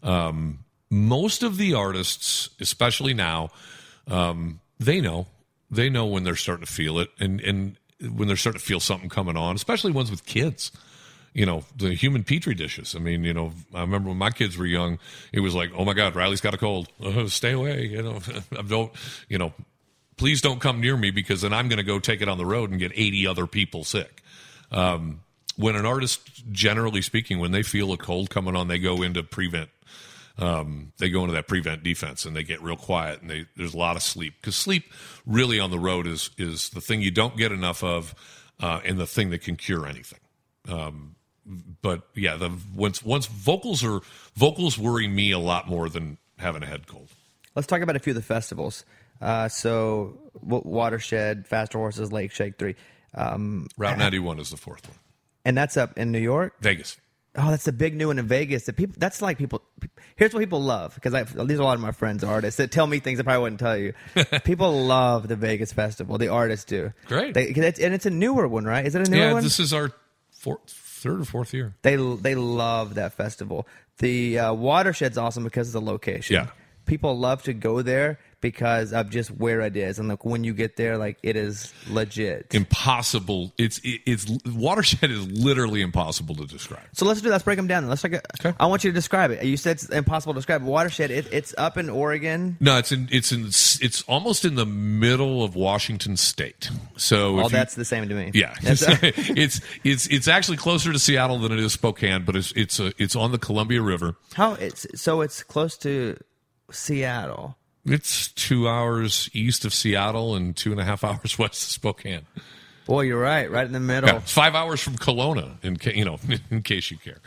Most of the artists, especially now, they know when they're starting to feel it and when they're starting to feel something coming on, especially ones with kids, you know, the human petri dishes. I mean, you know, I remember when my kids were young, it was like, oh my God, Riley's got a cold. Stay away. You know, please don't come near me, because then I'm going to go take it on the road and get 80 other people sick. When an artist, generally speaking, when they feel a cold coming on, they go into prevent. They go into that prevent defense, and they get real quiet, and there's a lot of sleep, because sleep really on the road is the thing you don't get enough of, and the thing that can cure anything. But yeah, once vocals worry me a lot more than having a head cold. Let's talk about a few of the festivals. So Watershed, Faster Horses, Lake Shake 3. Route 91 is the fourth one, and that's up in New York, Vegas. Oh, that's the big new one in Vegas. That's like people. Here's what people love, because these are a lot of my friends, artists, that tell me things I probably wouldn't tell you. People love the Vegas festival. The artists do. Great, and it's a newer one, right? Is it a newer one? Yeah, this is our third or fourth year. They love that festival. The Watershed's awesome because of the location. Yeah, people love to go there because of just where it is, and like when you get there, like it is legit impossible. It's Watershed is literally impossible to describe. So let's break them down. Okay. I want you to describe it. You said it's impossible to describe. Watershed, it's up in Oregon. No, it's almost in the middle of Washington State. So that's the same to me. Yeah, it's actually closer to Seattle than it is Spokane, but it's on the Columbia River. It's close to Seattle. It's 2 hours east of Seattle and 2.5 hours west of Spokane. Boy, you're right in the middle. Yeah, 5 hours from Kelowna, in case you care.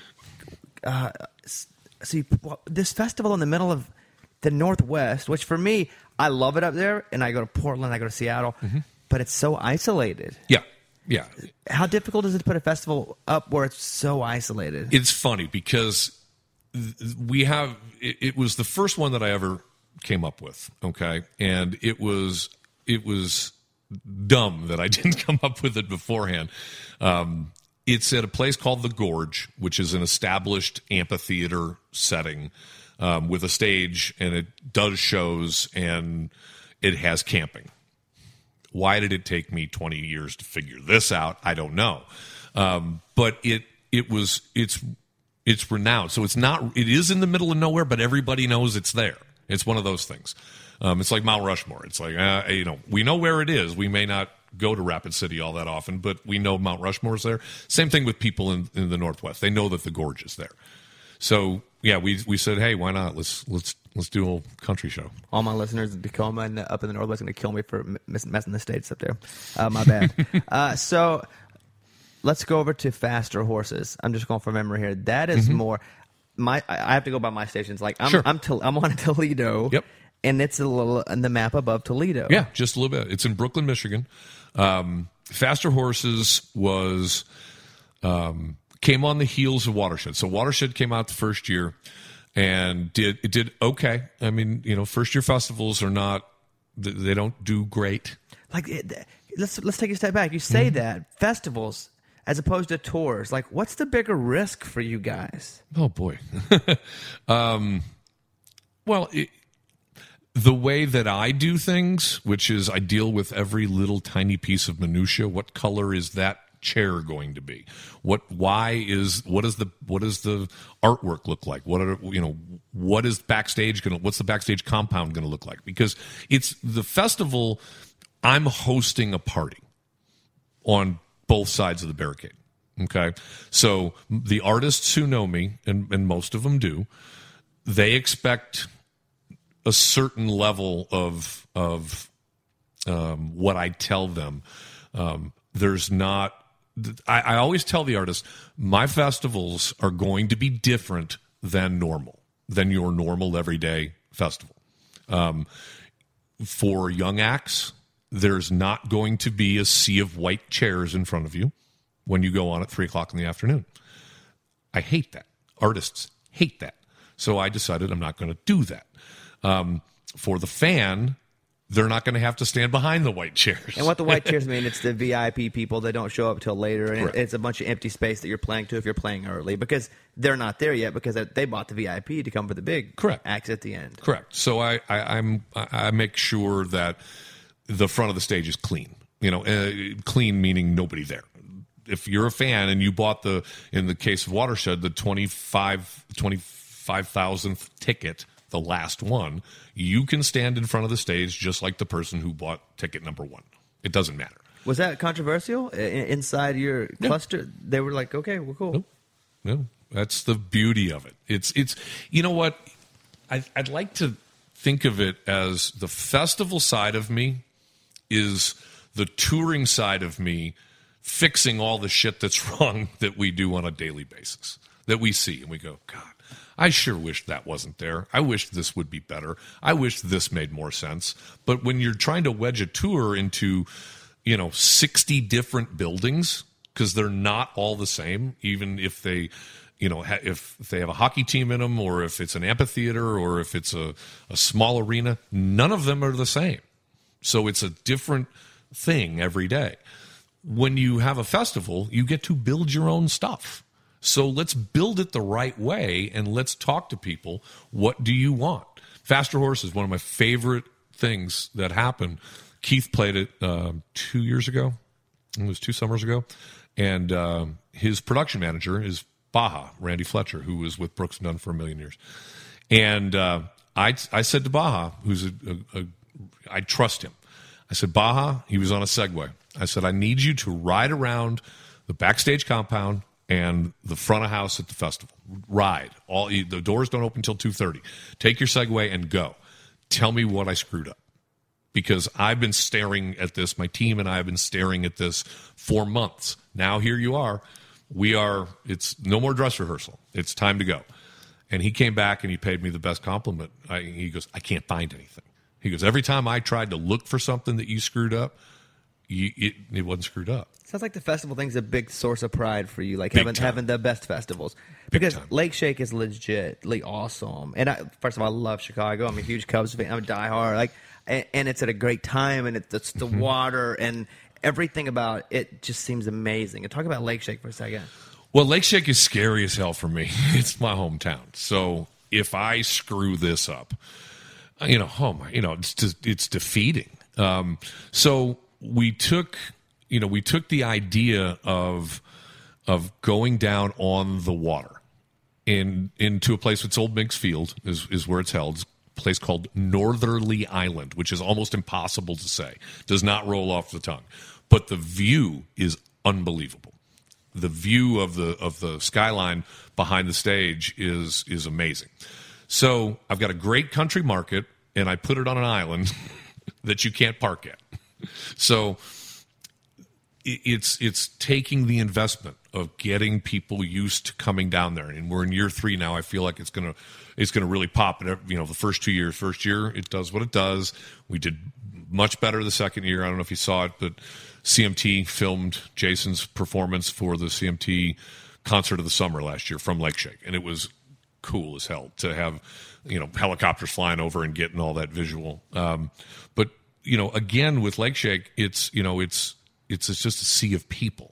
See, this festival in the middle of the Northwest, which for me, I love it up there, and I go to Portland, I go to Seattle, but it's so isolated. Yeah. How difficult is it to put a festival up where it's so isolated? It's funny because it was the first one that I ever came up with, okay, and it was dumb that I didn't come up with it beforehand. It's at a place called the Gorge, which is an established amphitheater setting with a stage, and it does shows, and it has camping. Why did it take me 20 years to figure this out? I don't know, but it's renowned. So it is in the middle of nowhere, but everybody knows it's there. It's one of those things. It's like Mount Rushmore. It's like, we know where it is. We may not go to Rapid City all that often, but we know Mount Rushmore's there. Same thing with people in the Northwest. They know that the Gorge is there. So yeah, we said, hey, why not? Let's do a little country show. All my listeners in Tacoma and up in the Northwest are going to kill me for messing the states up there. My bad. So let's go over to Faster Horses. I'm just going from memory here. That is more. I have to go by my stations. Like I'm on Toledo. Yep. And it's a little on the map above Toledo. Yeah, just a little bit. It's in Brooklyn, Michigan. Faster Horses came on the heels of Watershed. So Watershed came out the first year and did okay. I mean, first year festivals they don't do great. Like let's take a step back. You say that festivals as opposed to tours, like what's the bigger risk for you guys? Oh boy. Well, the way that I do things, which is I deal with every little tiny piece of minutia. What color is that chair going to be? What does the artwork look like? What is backstage what's the backstage compound going to look like? Because it's the festival. I'm hosting a party on both sides of the barricade. Okay. So the artists who know me, and most of them do, they expect a certain level of what I tell them. There's not. I always tell the artists, my festivals are going to be different than your normal everyday festival. For young acts, there's not going to be a sea of white chairs in front of you when you go on at 3:00 in the afternoon. I hate that. Artists hate that. So I decided I'm not going to do that. For the fan, they're not going to have to stand behind the white chairs. And what the white chairs mean, it's the VIP people that don't show up till later, and Correct. it's a bunch of empty space that you're playing to if you're playing early, because they're not there yet because they bought the VIP to come for the big Correct. acts at the end. Correct. So I make sure that the front of the stage is clean. Clean meaning nobody there. If you're a fan and you bought in the case of Watershed, the 25,000th ticket, the last one, you can stand in front of the stage just like the person who bought ticket number 1. It doesn't matter. Was that controversial inside your cluster? They were like, okay, we're cool. No, that's the beauty of it. It's you know what? I'd like to think of it as the festival side of me is the touring side of me fixing all the shit that's wrong that we do on a daily basis, that we see and we go, God, I sure wish that wasn't there. I wish this would be better. I wish this made more sense. But when you're trying to wedge a tour into, 60 different buildings, because they're not all the same, even if they, if they have a hockey team in them, or if it's an amphitheater, or if it's a small arena, none of them are the same. So it's a different thing every day. When you have a festival, you get to build your own stuff. So let's build it the right way, and let's talk to people. What do you want? Faster Horse is one of my favorite things that happened. Keith played it 2 years ago. It was 2 summers ago. And his production manager is Baja, Randy Fletcher, who was with Brooks and Dunn for a million years. And I said to Baja, I trust him. I said, Baja, he was on a Segway. I said, I need you to ride around the backstage compound and the front of house at the festival. Ride. The doors don't open until 2:30. Take your Segway and go. Tell me what I screwed up. Because I've been staring at this. My team and I have been staring at this for months. Now here you are. It's no more dress rehearsal. It's time to go. And he came back and he paid me the best compliment. He goes, I can't find anything. He goes, every time I tried to look for something that you screwed up, it wasn't screwed up. Sounds like the festival thing's a big source of pride for you, like Big having the best festivals. Big Because time. Lake Shake is legitly awesome. And first of all, I love Chicago. I'm a huge Cubs fan. I'm a diehard. And it's at a great time, and it's the water and everything about it just seems amazing. And talk about Lake Shake for a second. Well, Lake Shake is scary as hell for me. It's my hometown. So if I screw this up, it's defeating. So we took the idea of going down on the water into a place. It's Old Minks Field is where it's held. It's a place called Northerly Island, which is almost impossible to say. Does not roll off the tongue, but the view is unbelievable. The view of the skyline behind the stage is amazing. So I've got a great country market, and I put it on an island that you can't park at. So it's taking the investment of getting people used to coming down there, and we're in year 3 now. I feel like it's gonna really pop. And the first year it does what it does. We did much better the second year. I don't know if you saw it, but CMT filmed Jason's performance for the CMT concert of the summer last year from Lake Shake, and it was cool as hell to have helicopters flying over and getting all that visual. But again with Lake Shake, it's just a sea of people.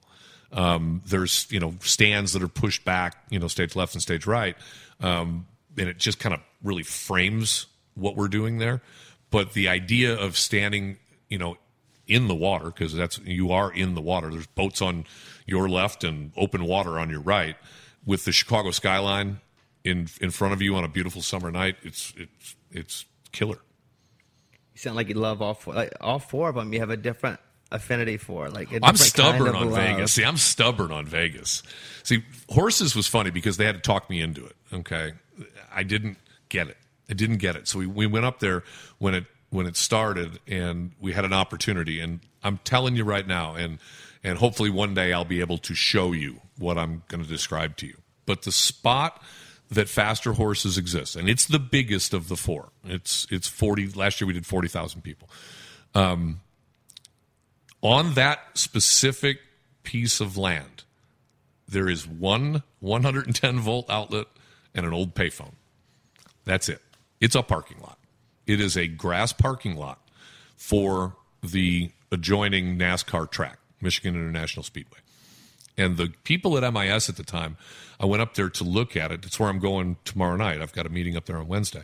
There's stands that are pushed back, stage left and stage right, and it just kind of really frames what we're doing there. But the idea of standing, in the water, because you are in the water. There's boats on your left and open water on your right, with the Chicago skyline in front of you on a beautiful summer night. It's killer. You sound like you love all four. Like, all four of them, you have a different affinity for. I'm stubborn on Vegas. See, I'm stubborn on Vegas. See, horses was funny because they had to talk me into it. Okay, I didn't get it. So we went up there when it started, and we had an opportunity. And I'm telling you right now, and hopefully one day I'll be able to show you what I'm going to describe to you. But the spot that Faster Horses exists, and it's the biggest of the four. It's 40. Last year we did 40,000 people. On that specific piece of land, there is one 110 volt outlet and an old payphone. That's it. It's a parking lot. It is a grass parking lot for the adjoining NASCAR track, Michigan International Speedway. And the people at MIS at the time, I went up there to look at it. It's where I'm going tomorrow night. I've got a meeting up there on Wednesday.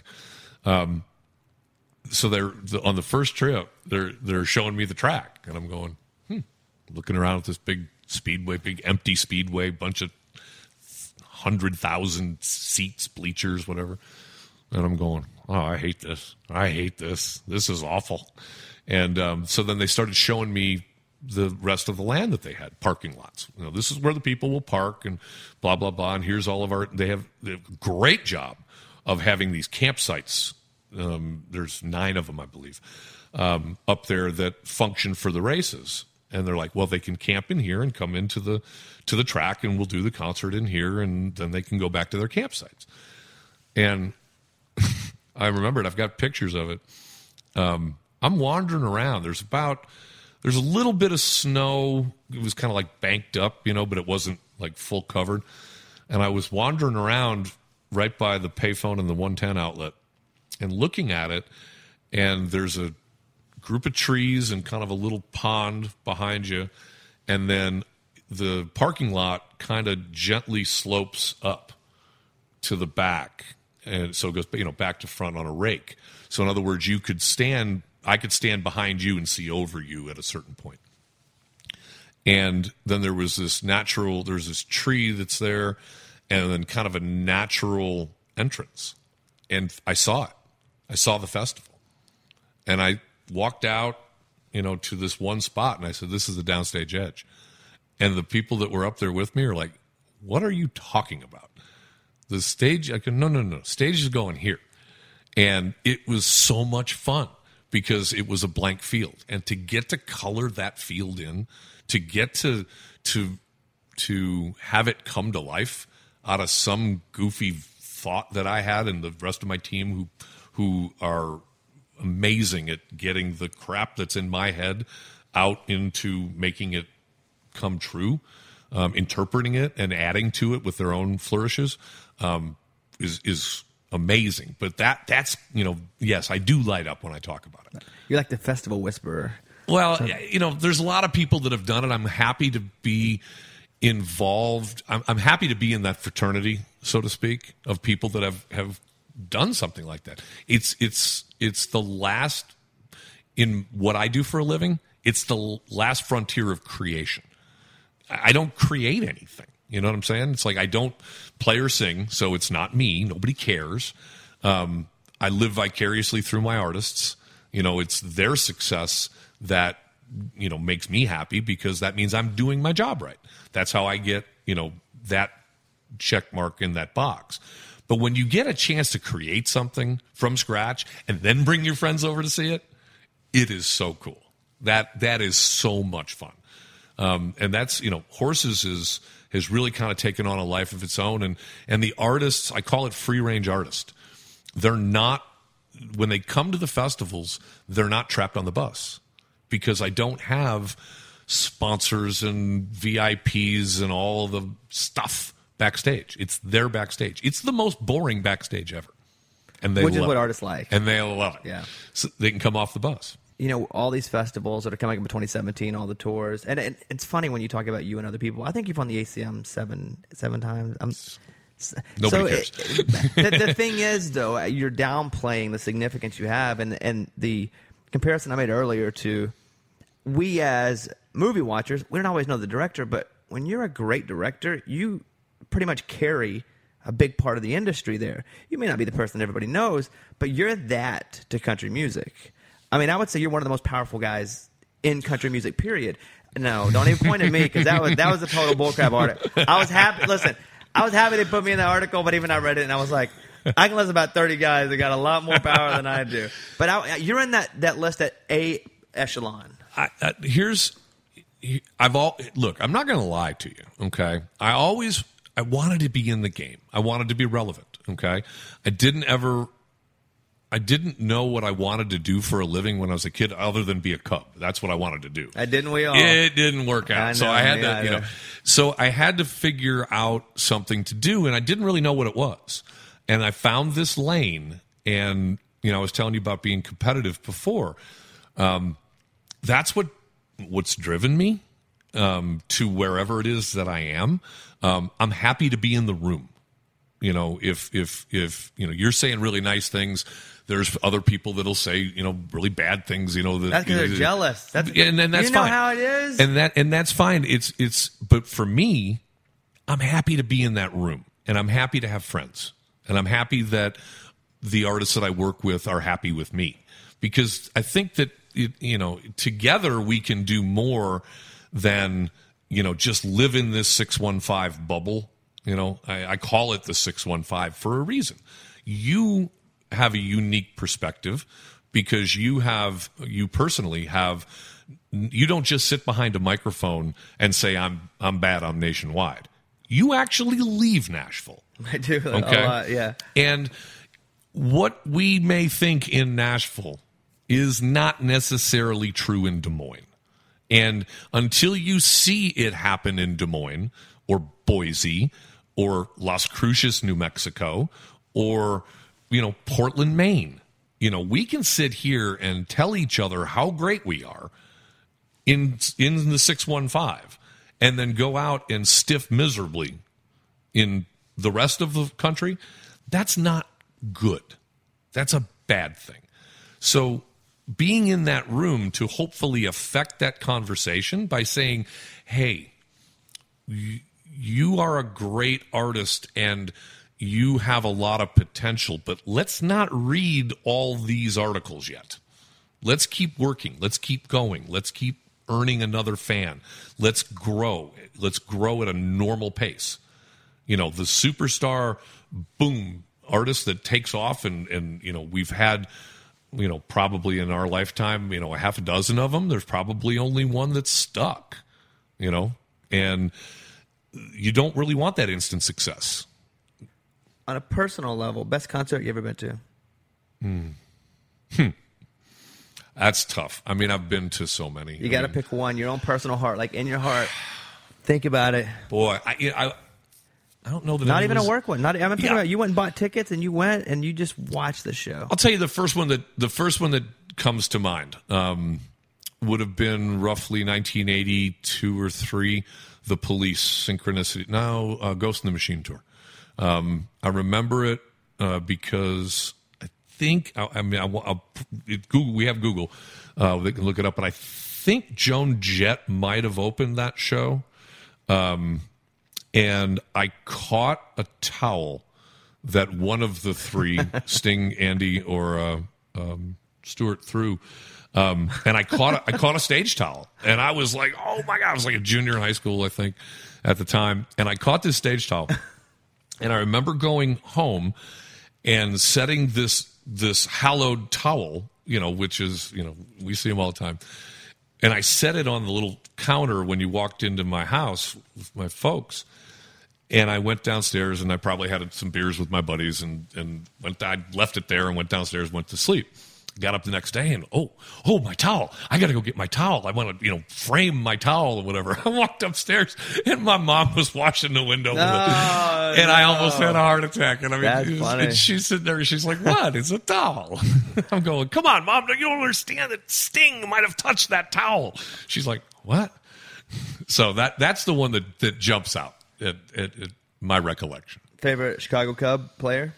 So they're on the first trip, they're showing me the track, and I'm going, looking around at this big speedway, big empty speedway, bunch of 100,000 seats, bleachers, whatever. And I'm going, I hate this. This is awful. And so then they started showing me the rest of the land that they had, parking lots. This is where the people will park and blah, blah, blah. And here's all of they have a great job of having these campsites. There's 9 of them, I believe, up there that function for the races. And they're like, well, they can camp in here and come into the track, and we'll do the concert in here, and then they can go back to their campsites. And I remembered, I've got pictures of it. I'm wandering around. There's a little bit of snow. It was kind of like banked up, but it wasn't like full covered. And I was wandering around right by the payphone and the 110 outlet and looking at it. And there's a group of trees and kind of a little pond behind you. And then the parking lot kind of gently slopes up to the back. And so it goes, back to front on a rake. So in other words, I could stand behind you and see over you at a certain point. And then there's this tree that's there, and then kind of a natural entrance. And I saw it. I saw the festival. And I walked out, to this one spot, and I said, this is the downstage edge. And the people that were up there with me are like, what are you talking about? The stage, I go, no, stage is going here. And it was so much fun because it was a blank field. And to get to color that field in, to get to have it come to life out of some goofy thought that I had and the rest of my team who are amazing at getting the crap that's in my head out into making it come true, interpreting it and adding to it with their own flourishes, is amazing. But that's yes, I do light up when I talk about it. You're like the festival whisperer. Well, there's a lot of people that have done it. I'm happy to be involved. I'm happy to be in that fraternity, so to speak, of people that have done something like that. It's the last, in what I do for a living, it's the last frontier of creation. I don't create anything. You know what I'm saying? It's like I don't play or sing, so it's not me. Nobody cares. I live vicariously through my artists. It's their success that makes me happy, because that means I'm doing my job right. That's how I get that check mark in that box. But when you get a chance to create something from scratch and then bring your friends over to see it, it is so cool. That is so much fun. And that's, horses has really kind of taken on a life of its own. And the artists, I call it free range artist. They're not, when they come to the festivals, they're not trapped on the bus, because I don't have sponsors and VIPs and all the stuff backstage. It's their backstage. It's the most boring backstage ever. And which is what artists like. And they love it. Yeah. So they can come off the bus. All these festivals that are coming up in 2017, all the tours. And it's funny when you talk about you and other people. I think you've won the ACM seven times. Nobody cares. The thing is, though, you're downplaying the significance you have, and the comparison I made earlier to we as movie watchers, we don't always know the director, but when you're a great director, you pretty much carry a big part of the industry there. You may not be the person everybody knows, but you're that to country music. I mean, I would say you're one of the most powerful guys in country music, period. No, don't even point at me, because that was a total bullcrap article. I was happy. Listen, I was happy they put me in the article, but even I read it and I was like, I can list about 30 guys that got a lot more power than I do. But you're in that list at A echelon. Look, I'm not going to lie to you. Okay, I wanted to be in the game. I wanted to be relevant. Okay, I didn't know what I wanted to do for a living when I was a kid, other than be a Cub. That's what I wanted to do. Didn't we all? It didn't work out. So I had to, so I had to figure out something to do, and I didn't really know what it was. And I found this lane, and I was telling you about being competitive before. That's what's driven me to wherever it is that I am. I'm happy to be in the room. If you're saying really nice things, there's other people that'll say really bad things. That's because they're jealous. And then that's fine. How it is, and that's fine. It's but for me, I'm happy to be in that room, and I'm happy to have friends, and I'm happy that the artists that I work with are happy with me, because I think that together we can do more than just live in this 615 bubble. I call it the 615 for a reason. You have a unique perspective because you personally have, you don't just sit behind a microphone and say, I'm bad, I'm nationwide. You actually leave Nashville. I do. Okay? A lot, yeah. And what we may think in Nashville is not necessarily true in Des Moines. And until you see it happen in Des Moines or Boise or Las Cruces, New Mexico, or Portland, Maine, we can sit here and tell each other how great we are in the 615, and then go out and stiff miserably in the rest of the country. That's not good. That's a bad thing. So being in that room to hopefully affect that conversation by saying, hey, you are a great artist and you have a lot of potential, but let's not read all these articles yet. Let's keep working. Let's keep going. Let's keep earning another fan. Let's grow. Let's grow at a normal pace. The superstar boom artist that takes off, and we've had, probably in our lifetime, a half a dozen of them. There's probably only one that's stuck, and you don't really want that instant success. On a personal level, best concert you ever been to? That's tough. I mean, I've been to so many. You got to pick one, your own personal heart, like in your heart. Think about it. Boy, I don't know that. Not even a work one. I'm thinking about you went and bought tickets and you went and you just watched the show. I'll tell you the first one that comes to mind would have been roughly 1982 or 3. The Police, Synchronicity. No, Ghost in the Machine tour. I remember it because I think Google. We have Google. They can look it up, but I think Joan Jett might have opened that show. And I caught a towel that one of the three, Sting, Andy, or Stewart, threw. And I caught a stage towel, and I was like, oh my God, I was like a junior in high school, I think, at the time. And I caught this stage towel, and I remember going home and setting this hallowed towel, which is, we see them all the time. And I set it on the little counter when you walked into my house with my folks. And I went downstairs, and I probably had some beers with my buddies, and I left it there and went downstairs, went to sleep. Got up the next day and oh, my towel! I got to go get my towel. I want to frame my towel or whatever. I walked upstairs and my mom was washing the window, and I almost had a heart attack. And and she's sitting there and she's like, "What? It's a towel." I'm going, "Come on, Mom! You don't understand that Sting might have touched that towel." She's like, "What?" So that's the one that jumps out at my recollection. Favorite Chicago Cub player?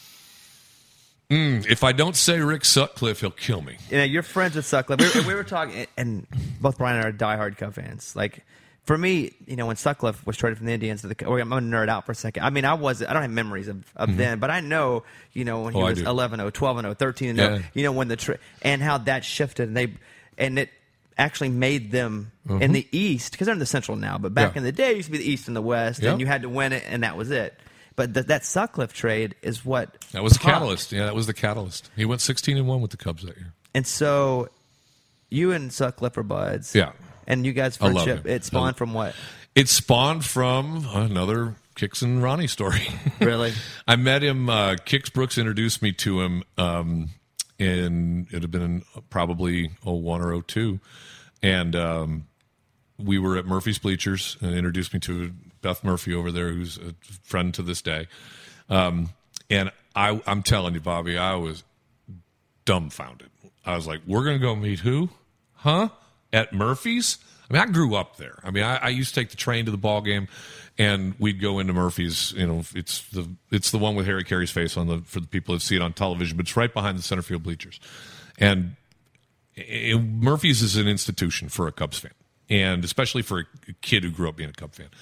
If I don't say Rick Sutcliffe, he'll kill me. You know, you're friends with Sutcliffe. We were talking, and both Brian and I are diehard Cub fans. Like, for me, you know, when Sutcliffe was traded from the Indians to the, I'm going to nerd out for a second. I mean, I don't have memories of then, but I know, you know, when he was 11-0, 12-0, 13-0, you know, when and how that shifted, and it actually made them in the East, because they're in the Central now, but back in the day, it used to be the East and the West, and you had to win it, and that was it. But that Sutcliffe trade is what that was the catalyst. Yeah, that was the catalyst. He went 16-1 with the Cubs that year. And so, you and Sutcliffe are buds. Yeah. And you guys' friendship, it spawned from what? It spawned from another Kix and Ronnie story. Really? I met him. Kix Brooks introduced me to him, and it had been in probably 01 or 02, and we were at Murphy's Bleachers, and introduced me to Beth Murphy over there, who's a friend to this day. And I'm telling you, Bobby, I was dumbfounded. I was like, "We're going to go meet who? Huh? At Murphy's?" I mean, I grew up there. I mean, I used to take the train to the ball game, and we'd go into Murphy's. You know, it's the one with Harry Carey's face on for the people that see it on television, but it's right behind the center field bleachers. And Murphy's is an institution for a Cubs fan, and especially for a kid who grew up being a Cub fan.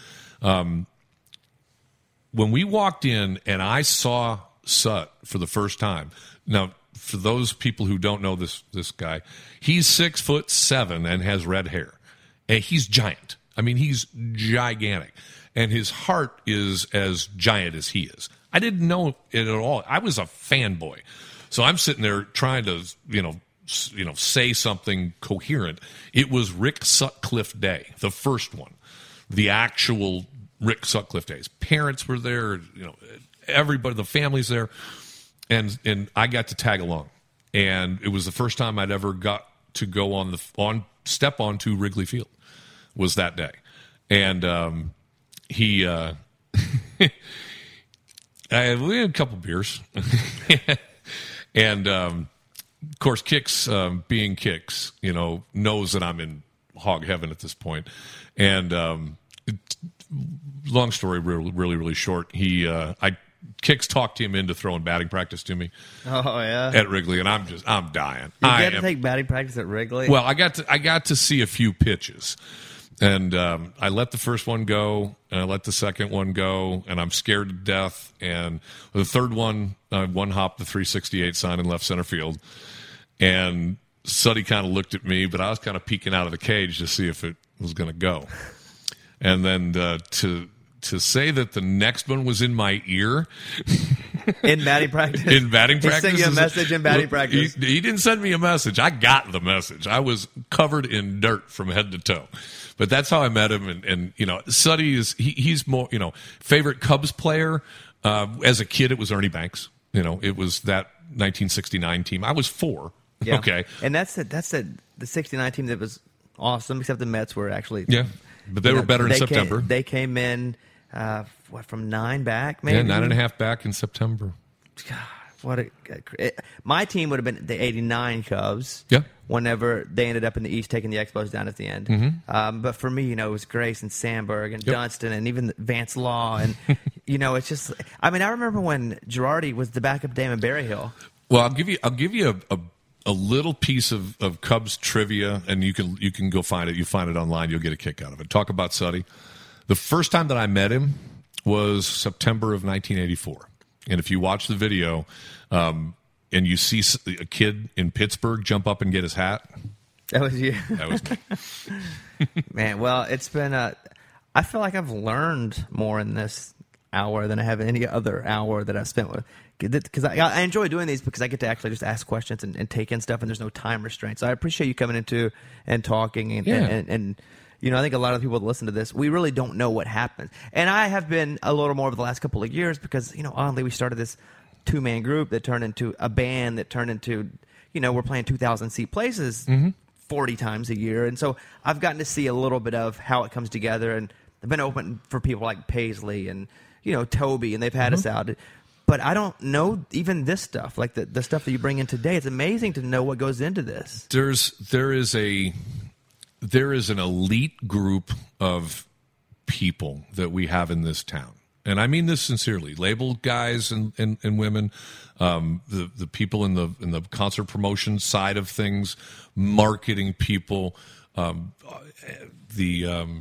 When we walked in and I saw Sut for the first time, now for those people who don't know this guy, he's 6'7" and has red hair, and he's giant. I mean, he's gigantic, and his heart is as giant as he is. I didn't know it at all. I was a fanboy, so I'm sitting there trying to say something coherent. It was Rick Sutcliffe Day, the first one, the actual Rick Sutcliffe Day. His parents were there, you know, everybody, the family's there, and I got to tag along, and it was the first time I'd ever got to go step onto Wrigley Field. Was that day, and we had a couple beers, and of course, Kix, being Kix, you know, knows that I'm in hog heaven at this point, and long story, really short. Kix talked him into throwing batting practice to me. Oh yeah, at Wrigley, and I'm dying. You got to take batting practice at Wrigley. Well, I got to see a few pitches, and I let the first one go, and I let the second one go, and I'm scared to death. And the third one, one hop the 368 sign in left center field, and Suddy kind of looked at me, but I was kind of peeking out of the cage to see if it was going to go. And then to say that the next one was in my ear in batting practice. In batting practice, he sent you a message in batting practice. He didn't send me a message. I got the message. I was covered in dirt from head to toe. But that's how I met him. And you know, Suddy he's more, you know, favorite Cubs player. As a kid, it was Ernie Banks. You know, it was that 1969 team. I was 4. Yeah. Okay, and that's the 69 team that was awesome. Except the Mets were actually but they were better in September. They came in from 9 back, maybe 9.5 back in September. God, my team would have been the '89 Cubs. Yeah. Whenever they ended up in the East, taking the Expos down at the end. Mm-hmm. But for me, you know, it was Grace and Sandberg and Dunston and even Vance Law, and you know, it's just. I mean, I remember when Girardi was the backup Damon Berryhill. Well, I'll give you a little piece of Cubs trivia, and you can go find it. You find it online. You'll get a kick out of it. Talk about Suddy. The first time that I met him was September of 1984. And if you watch the video and you see a kid in Pittsburgh jump up and get his hat. That was you. That was me. Man, well, it's been I feel like I've learned more in this hour than I have in any other hour that I've spent with. Because I enjoy doing these because I get to actually just ask questions and take in stuff, and there's no time restraints. So I appreciate you coming into and talking, and you know, I think a lot of people that listen to this, we really don't know what happens. And I have been a little more over the last couple of years because, you know, oddly we started this 2-man group that turned into a band that turned into, you know, we're playing 2,000-seat places 40 times a year. And so I've gotten to see a little bit of how it comes together, and I've been open for people like Paisley and, you know, Toby, and they've had us out. But I don't know even this stuff, like the stuff that you bring in today. It's amazing to know what goes into this. There is an elite group of people that we have in this town. and I mean this sincerely, label guys and women, the people in the concert promotion side of things, marketing people, the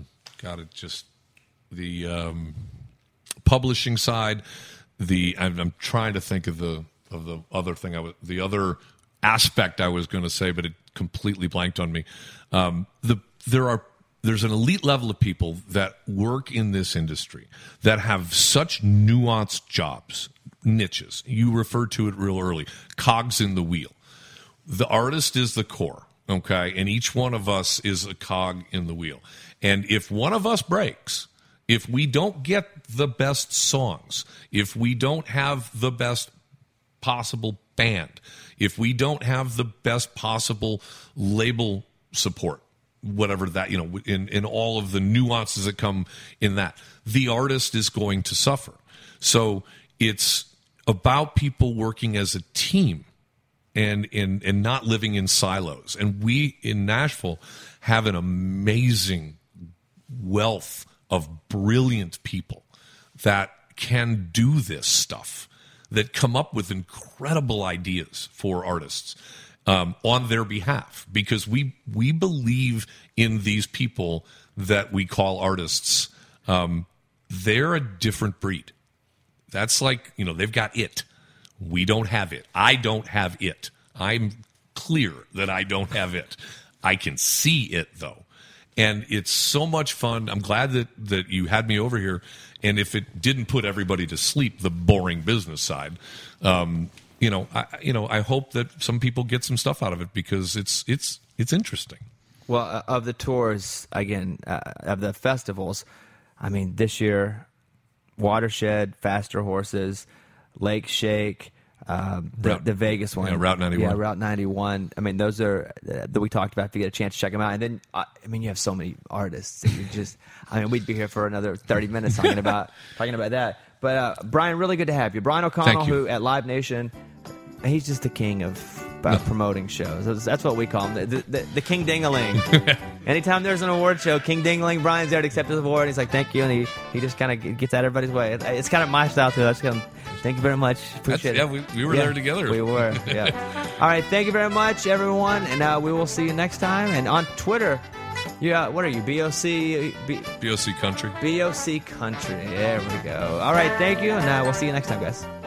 publishing side. I'm trying to think of the other thing the other aspect I was going to say, but it completely blanked on me. There's an elite level of people that work in this industry that have such nuanced jobs, niches. You referred to it real early, cogs in the wheel. The artist is the core, okay? And each one of us is a cog in the wheel. And if one of us breaks, if we don't get the best songs, if we don't have the best possible band, if we don't have the best possible label support, whatever that, in all of the nuances that come in that, the artist is going to suffer. So it's about people working as a team and not living in silos. And we in Nashville have an amazing wealth of brilliant people that can do this stuff, that come up with incredible ideas for artists on their behalf, because we believe in these people that we call artists. They're a different breed. That's like, they've got it. We don't have it. I don't have it. I'm clear that I don't have it. I can see it, though. And it's so much fun. I'm glad that you had me over here. And if it didn't put everybody to sleep, the boring business side, I hope that some people get some stuff out of it, because it's interesting. Well, of the tours, again, of the festivals, I mean, this year, Watershed, Faster Horses, Lake Shake, the Vegas one. Yeah, Route 91. Yeah, Route 91. I mean, those are that we talked about if you get a chance to check them out. And then, you have so many artists. That you just, we'd be here for another 30 minutes talking about that. But, Brian, really good to have you. Brian O'Connell, who at Live Nation, he's just the king of promoting shows. That's what we call him, the King Ding-a-ling. Anytime there's an award show, King Ding-a-ling, Brian's there to accept his award. He's like, thank you, and he just kind of gets out of everybody's way. It's kind of my style, too. Thank you very much. Appreciate it. Yeah, we were there together. We were, yeah. All right, thank you very much, everyone, and we will see you next time. And on Twitter, what are you, BOC? BOC Country. BOC Country. There we go. All right, thank you, and we'll see you next time, guys.